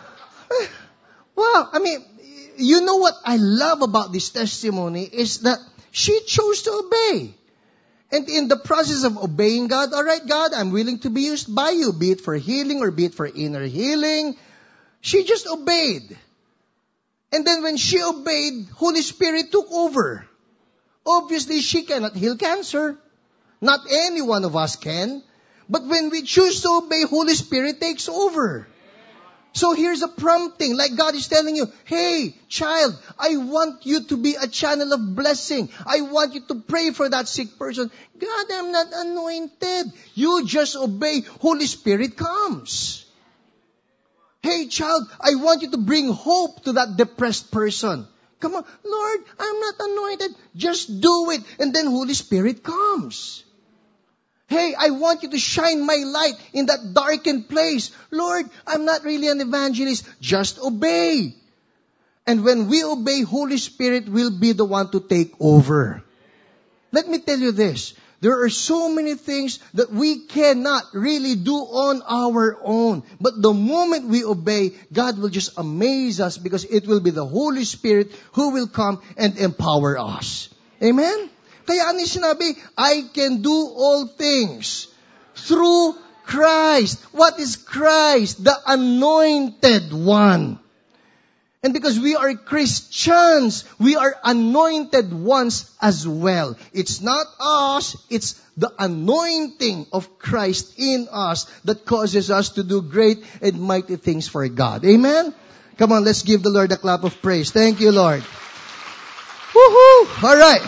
Wow. I mean, you know what I love about this testimony is that she chose to obey. And in the process of obeying God, all right, God, I'm willing to be used by you, be it for healing or be it for inner healing. She just obeyed. And then when she obeyed, Holy Spirit took over. Obviously, she cannot heal cancer. Not any one of us can. But when we choose to obey, Holy Spirit takes over. So here's a prompting, like God is telling you, hey, child, I want you to be a channel of blessing. I want you to pray for that sick person. God, I'm not anointed. You just obey. Holy Spirit comes. Hey, child, I want you to bring hope to that depressed person. Come on, Lord, I'm not anointed. Just do it. And then Holy Spirit comes. Hey, I want you to shine my light in that darkened place. Lord, I'm not really an evangelist. Just obey. And when we obey, Holy Spirit will be the one to take over. Let me tell you this. There are so many things that we cannot really do on our own. But the moment we obey, God will just amaze us because it will be the Holy Spirit who will come and empower us. Amen? Kaya ano yung sinabi? I can do all things through Christ. What is Christ? The anointed one. And because we are Christians, we are anointed ones as well. It's not us, it's the anointing of Christ in us that causes us to do great and mighty things for God. Amen? Come on, let's give the Lord a clap of praise. Thank you, Lord. Woohoo! All right.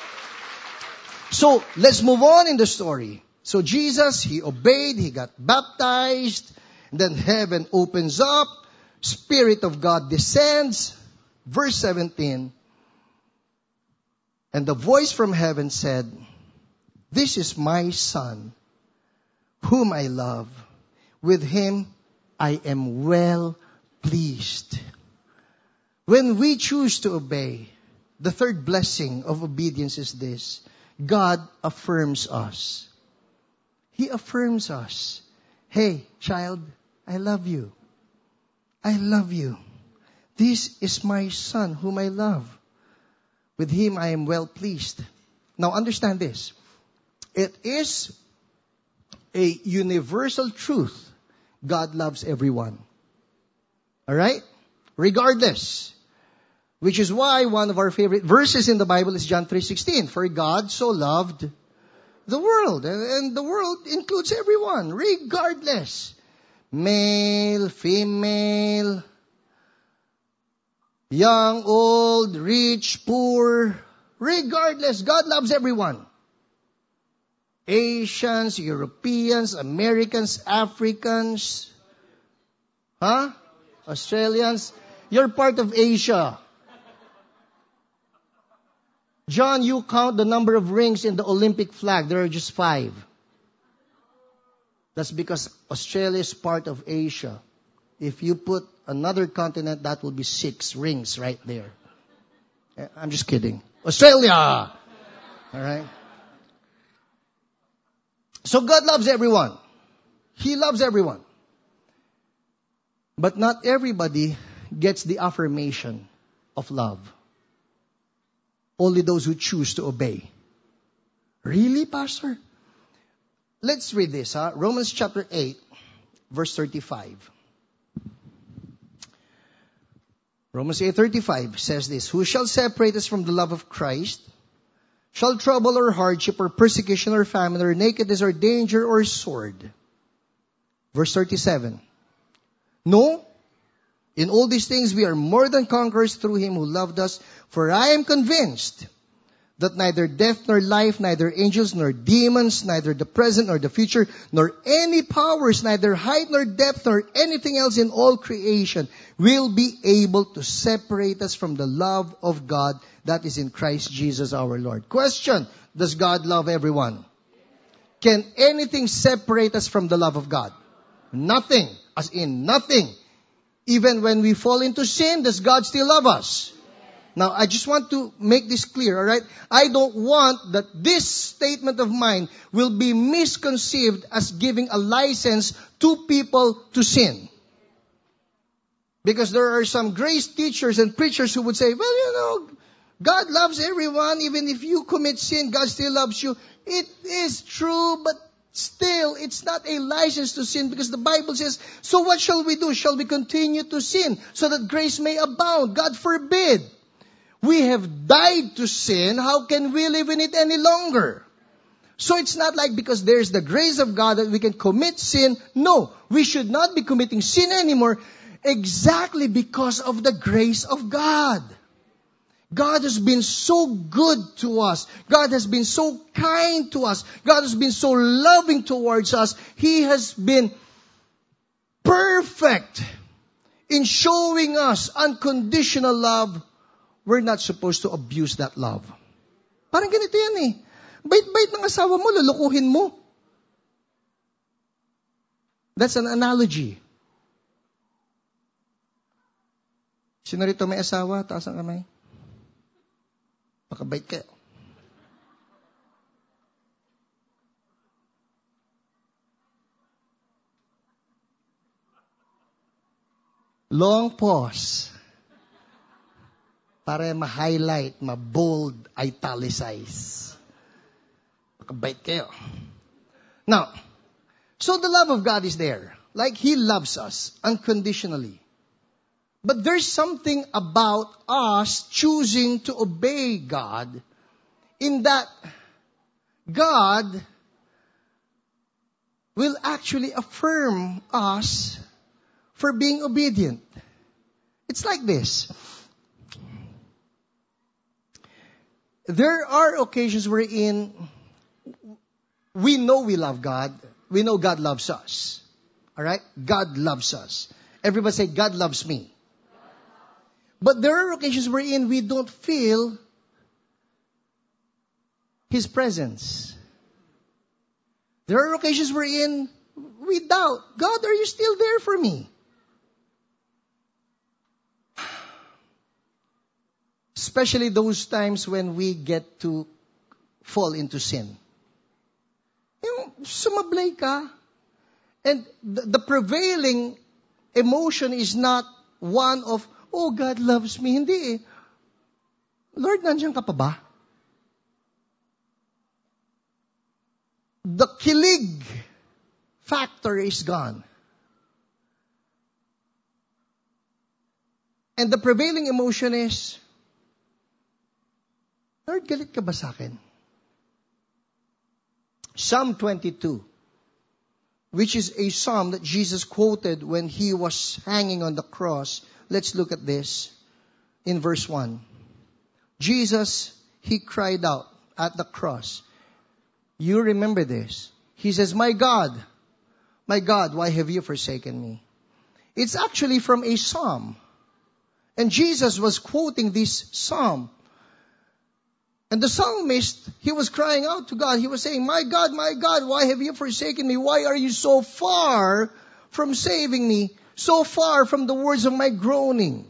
So, let's move on in the story. So, Jesus, He obeyed, He got baptized, and then heaven opens up, Spirit of God descends. Verse seventeen, and the voice from heaven said, this is my Son, whom I love. With Him I am well pleased. When we choose to obey, the third blessing of obedience is this. God affirms us. He affirms us. Hey, child, I love you. I love you. This is my Son whom I love. With Him I am well pleased. Now understand this. It is a universal truth. God loves everyone. Alright? Regardless. Which is why one of our favorite verses in the Bible is John three sixteen. For God so loved the world. And the world includes everyone, regardless. Male, female, young, old, rich, poor, regardless, God loves everyone. Asians, Europeans, Americans, Africans, huh? Australians. You're part of Asia. John, you count the number of rings in the Olympic flag. There are just five. That's because Australia is part of Asia. If you put another continent, that will be six rings right there. I'm just kidding. Australia! All right? So God loves everyone. He loves everyone. But not everybody gets the affirmation of love. Only those who choose to obey. Really, Pastor? Let's read this, huh? Romans chapter eight, verse thirty-five. Romans eight thirty-five says this, who shall separate us from the love of Christ? Shall trouble or hardship or persecution or famine or nakedness or danger or sword? Verse thirty-seven. No, in all these things we are more than conquerors through Him who loved us. For I am convinced that neither death nor life, neither angels nor demons, neither the present nor the future, nor any powers, neither height nor depth nor anything else in all creation will be able to separate us from the love of God that is in Christ Jesus our Lord. Question, does God love everyone? Can anything separate us from the love of God? Nothing. As in nothing. Even when we fall into sin, does God still love us? Now, I just want to make this clear, alright? I don't want that this statement of mine will be misconceived as giving a license to people to sin. Because there are some grace teachers and preachers who would say, well, you know, God loves everyone. Even if you commit sin, God still loves you. It is true, but still, it's not a license to sin because the Bible says, so what shall we do? Shall we continue to sin so that grace may abound? God forbid. We have died to sin. How can we live in it any longer? So it's not like because there's the grace of God that we can commit sin. No, we should not be committing sin anymore exactly because of the grace of God. God has been so good to us. God has been so kind to us. God has been so loving towards us. He has been perfect in showing us unconditional love. We're not supposed to abuse that love. Parang ganito yan eh. Bait-bait ng asawa mo, lulukuhin mo. That's an analogy. Sino rito may asawa? Taas ang kamay. Makabait kayo. Long pause. Para ma-highlight, ma-bold, italicize. Makabait kayo. Now, so the love of God is there. Like He loves us unconditionally. But there's something about us choosing to obey God in that God will actually affirm us for being obedient. It's like this. There are occasions wherein we know we love God. We know God loves us. Alright? God loves us. Everybody say, God loves me. But there are occasions wherein we don't feel His presence. There are occasions wherein we doubt, God, are you still there for me? Especially those times when we get to fall into sin. Yung sumablay ka, and the, the prevailing emotion is not one of, oh, God loves me. Hindi eh. Lord, nandiyan ka pa ba? The kilig factor is gone. And the prevailing emotion is, Lord, galit ka ba sa akin? Psalm twenty-two, which is a psalm that Jesus quoted when He was hanging on the cross. Let's look at this in verse one. Jesus, He cried out at the cross. You remember this. He says, my God, my God, why have you forsaken me? It's actually from a psalm. And Jesus was quoting this psalm. And the psalmist, he was crying out to God. He was saying, my God, my God, why have you forsaken me? Why are you so far from saving me? So far from the words of my groaning?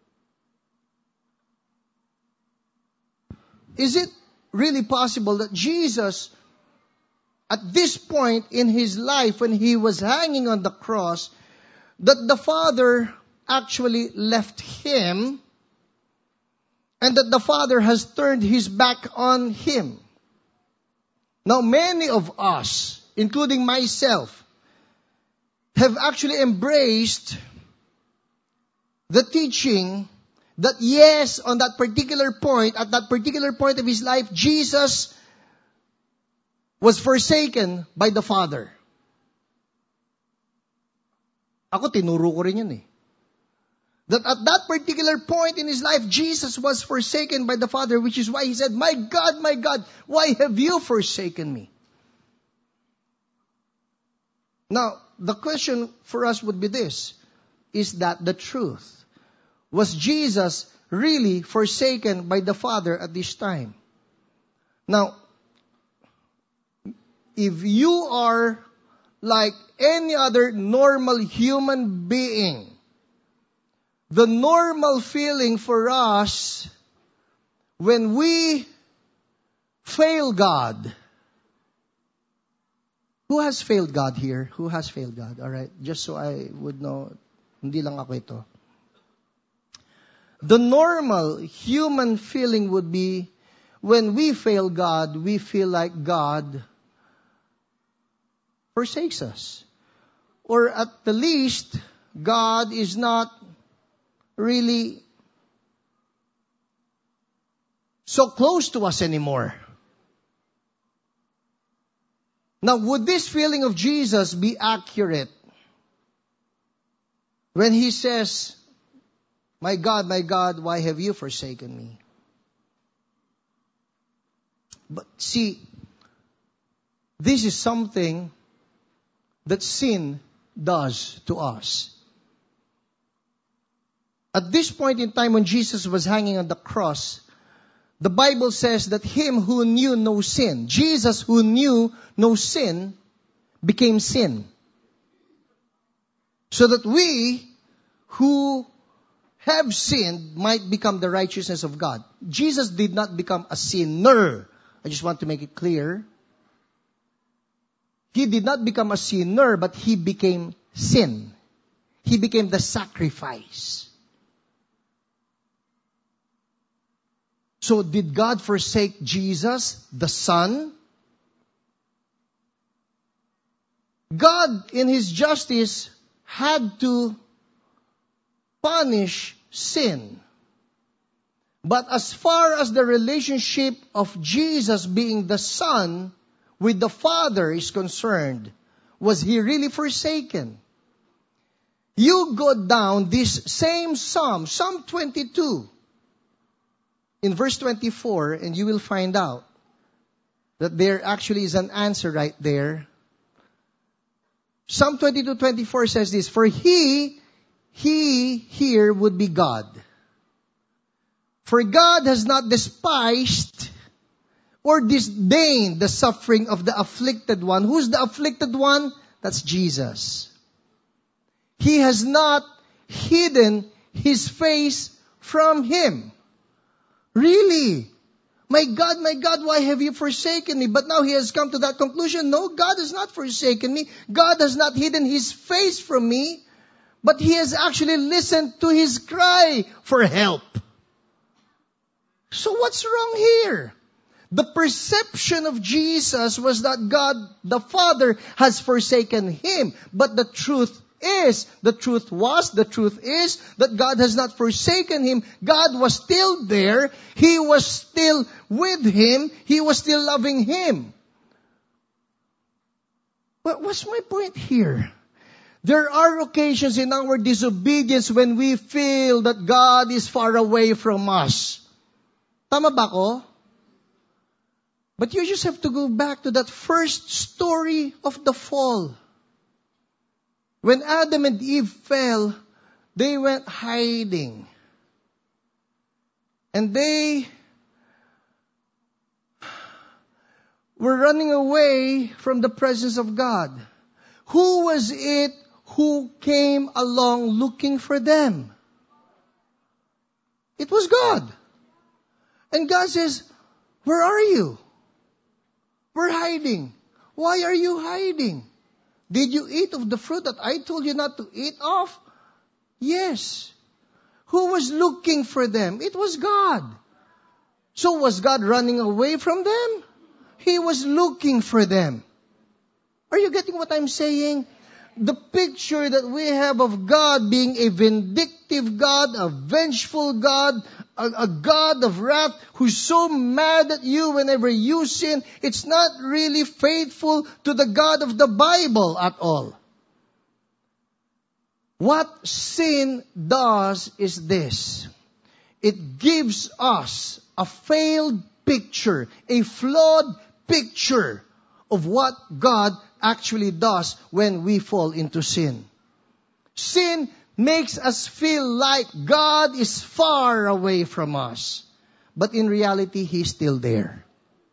Is it really possible that Jesus, at this point in His life, when He was hanging on the cross, that the Father actually left Him, and that the Father has turned His back on Him? Now, many of us, including myself, have actually embraced the teaching that yes, on that particular point, at that particular point of His life, Jesus was forsaken by the Father. Ako, tinuro ko rin yun eh. That at that particular point in his life, Jesus was forsaken by the Father, which is why he said, "My God, my God, why have you forsaken me?" Now, the question for us would be this: is that the truth? Was Jesus really forsaken by the Father at this time? Now, if you are like any other normal human being, the normal feeling for us when we fail God. Who has failed God here? Who has failed God? All right, just so I would know, hindi lang ako ito. The normal human feeling would be, when we fail God, we feel like God forsakes us. Or at the least, God is not really so close to us anymore. Now, would this feeling of Jesus be accurate when he says, "My God, my God, why have you forsaken me?" But see, this is something that sin does to us. At this point in time when Jesus was hanging on the cross, the Bible says that him who knew no sin, Jesus who knew no sin, became sin. So that we who have sinned might become the righteousness of God. Jesus did not become a sinner. I just want to make it clear. He did not become a sinner, but he became sin. He became the sacrifice. So did God forsake Jesus, the Son? God, in his justice, had to punish sin. But as far as the relationship of Jesus being the Son with the Father is concerned, was he really forsaken? You go down this same Psalm, Psalm twenty-two, in verse twenty-four, and you will find out that there actually is an answer right there. Psalm twenty-two twenty-four says this, "For he, he here would be God. For God has not despised or disdained the suffering of the afflicted one." Who's the afflicted one? That's Jesus. "He has not hidden his face from him." Really? "My God, my God, why have you forsaken me?" But now he has come to that conclusion. No, God has not forsaken me. God has not hidden his face from me. But he has actually listened to his cry for help. So what's wrong here? The perception of Jesus was that God, the Father, has forsaken him. But the truth is, the truth was, the truth is that God has not forsaken him. God was still there. He was still with him. He was still loving him. But what's my point here? There are occasions in our disobedience when we feel that God is far away from us. Tama ba ko? But you just have to go back to that first story of the fall. When Adam and Eve fell, they went hiding. And they were running away from the presence of God. Who was it who came along looking for them? It was God. And God says, "Where are you? We're hiding. Why are you hiding? Did you eat of the fruit that I told you not to eat of?" Yes. Who was looking for them? It was God. So was God running away from them? He was looking for them. Are you getting what I'm saying? The picture that we have of God being a vindictive God, a vengeful God, a, a God of wrath who's so mad at you whenever you sin, it's not really faithful to the God of the Bible at all. What sin does is this. It gives us a failed picture, a flawed picture of what God actually does when we fall into sin. Sin makes us feel like God is far away from us. But in reality, He's still there.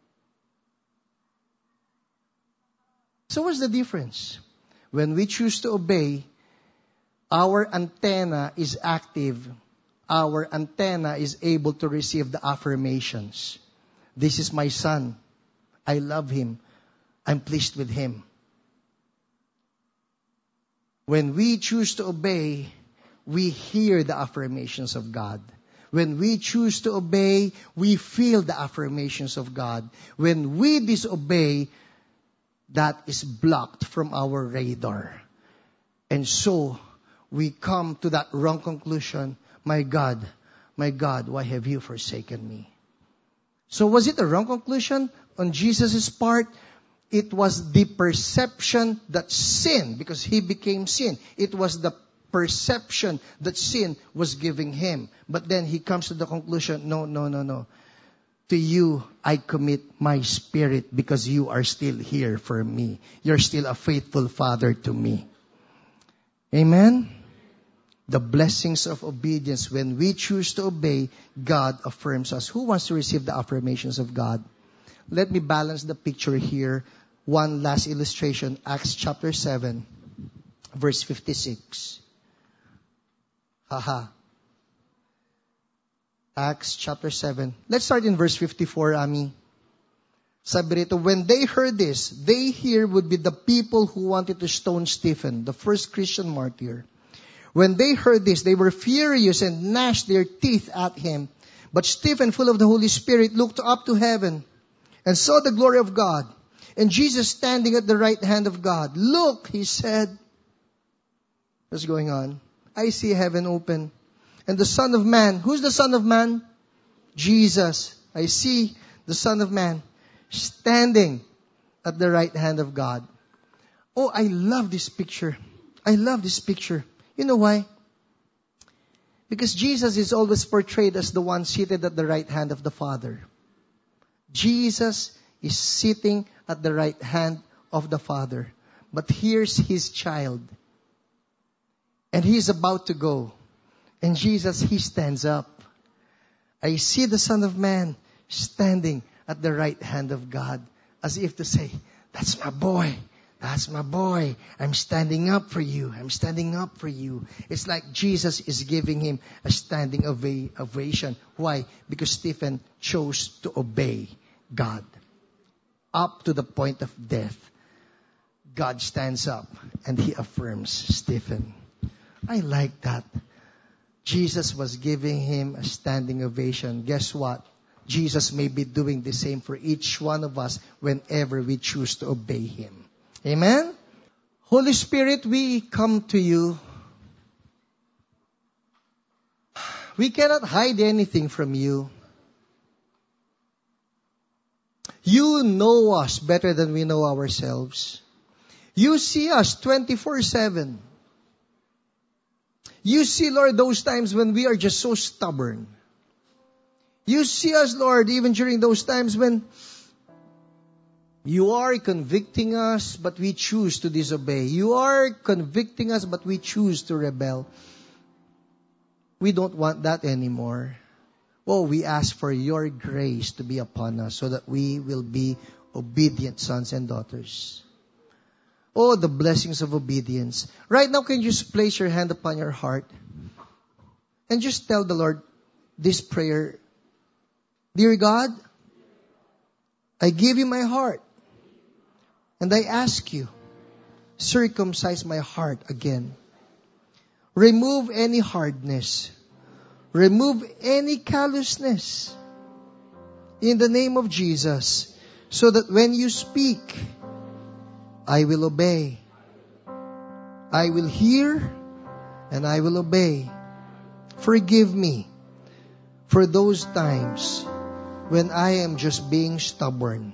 So what's the difference? When we choose to obey, our antenna is active. Our antenna is able to receive the affirmations. This is my son. I love him. I'm pleased with him. When we choose to obey, we hear the affirmations of God. When we choose to obey, we feel the affirmations of God. When we disobey, that is blocked from our radar. And so, we come to that wrong conclusion. My God, my God, why have you forsaken me? So was it a wrong conclusion on Jesus' part? It was the perception that sin, because he became sin. It was the perception that sin was giving him. But then he comes to the conclusion, no, no, no, no. To you, I commit my spirit because you are still here for me. You're still a faithful father to me. Amen? The blessings of obedience. When we choose to obey, God affirms us. Who wants to receive the affirmations of God? Let me balance the picture here. One last illustration. Acts chapter seven, verse fifty-six. Haha. Acts chapter seven. Let's start in verse fifty-four, Ami. Sabi rito, when they heard this, they here would be the people who wanted to stone Stephen, the first Christian martyr. When they heard this, they were furious and gnashed their teeth at him. But Stephen, full of the Holy Spirit, looked up to heaven and saw the glory of God, and Jesus standing at the right hand of God. Look, he said. What's going on? I see heaven open. And the Son of Man. Who's the Son of Man? Jesus. I see the Son of Man standing at the right hand of God. Oh, I love this picture. I love this picture. You know why? Because Jesus is always portrayed as the one seated at the right hand of the Father. Jesus is sitting at the right hand of the Father. But here's his child. And he's about to go. And Jesus, he stands up. I see the Son of Man standing at the right hand of God. As if to say, that's my boy. That's my boy. I'm standing up for you. I'm standing up for you. It's like Jesus is giving him a standing ova- ovation. Why? Because Stephen chose to obey God. Up to the point of death. God stands up and he affirms Stephen. I like that. Jesus was giving him a standing ovation. Guess what? Jesus may be doing the same for each one of us whenever we choose to obey him. Amen? Holy Spirit, we come to you. We cannot hide anything from you. You know us better than we know ourselves. You see us twenty-four seven. You see, Lord, those times when we are just so stubborn. You see us, Lord, even during those times when you are convicting us, but we choose to disobey. You are convicting us, but we choose to rebel. We don't want that anymore. Oh, we ask for your grace to be upon us so that we will be obedient sons and daughters. Oh, the blessings of obedience. Right now, can you just place your hand upon your heart and just tell the Lord this prayer. Dear God, I give you my heart. And I ask you, circumcise my heart again. Remove any hardness. Remove any callousness. In the name of Jesus. So that when you speak, I will obey. I will hear and I will obey. Forgive me for those times when I am just being stubborn.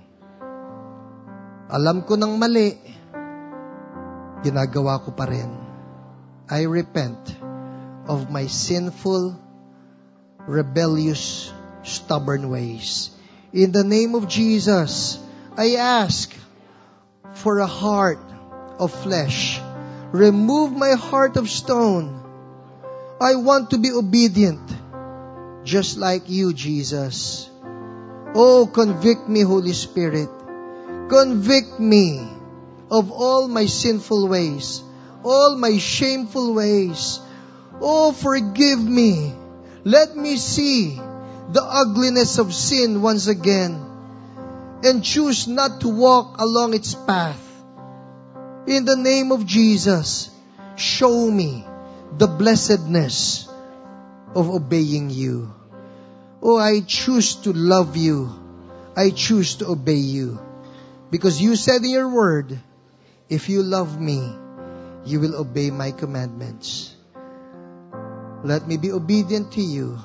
Alam ko ng mali, ginagawa ko pa rin. I repent of my sinful, rebellious, stubborn ways. In the name of Jesus, I ask for a heart of flesh. Remove my heart of stone. I want to be obedient, just like you, Jesus. Oh, convict me, Holy Spirit. Convict me of all my sinful ways, all my shameful ways. Oh, forgive me. Let me see the ugliness of sin once again and choose not to walk along its path. In the name of Jesus, show me the blessedness of obeying you. Oh, I choose to love you. I choose to obey you. Because you said in your word, if you love me, you will obey my commandments. Let me be obedient to you.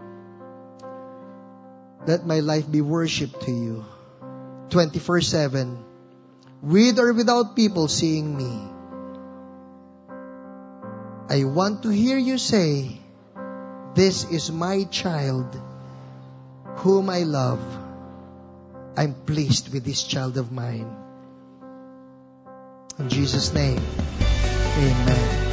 Let my life be worship to you. twenty-four seven, with or without people seeing me. I want to hear you say, this is my child, whom I love. I'm pleased with this child of mine. In Jesus' name, amen.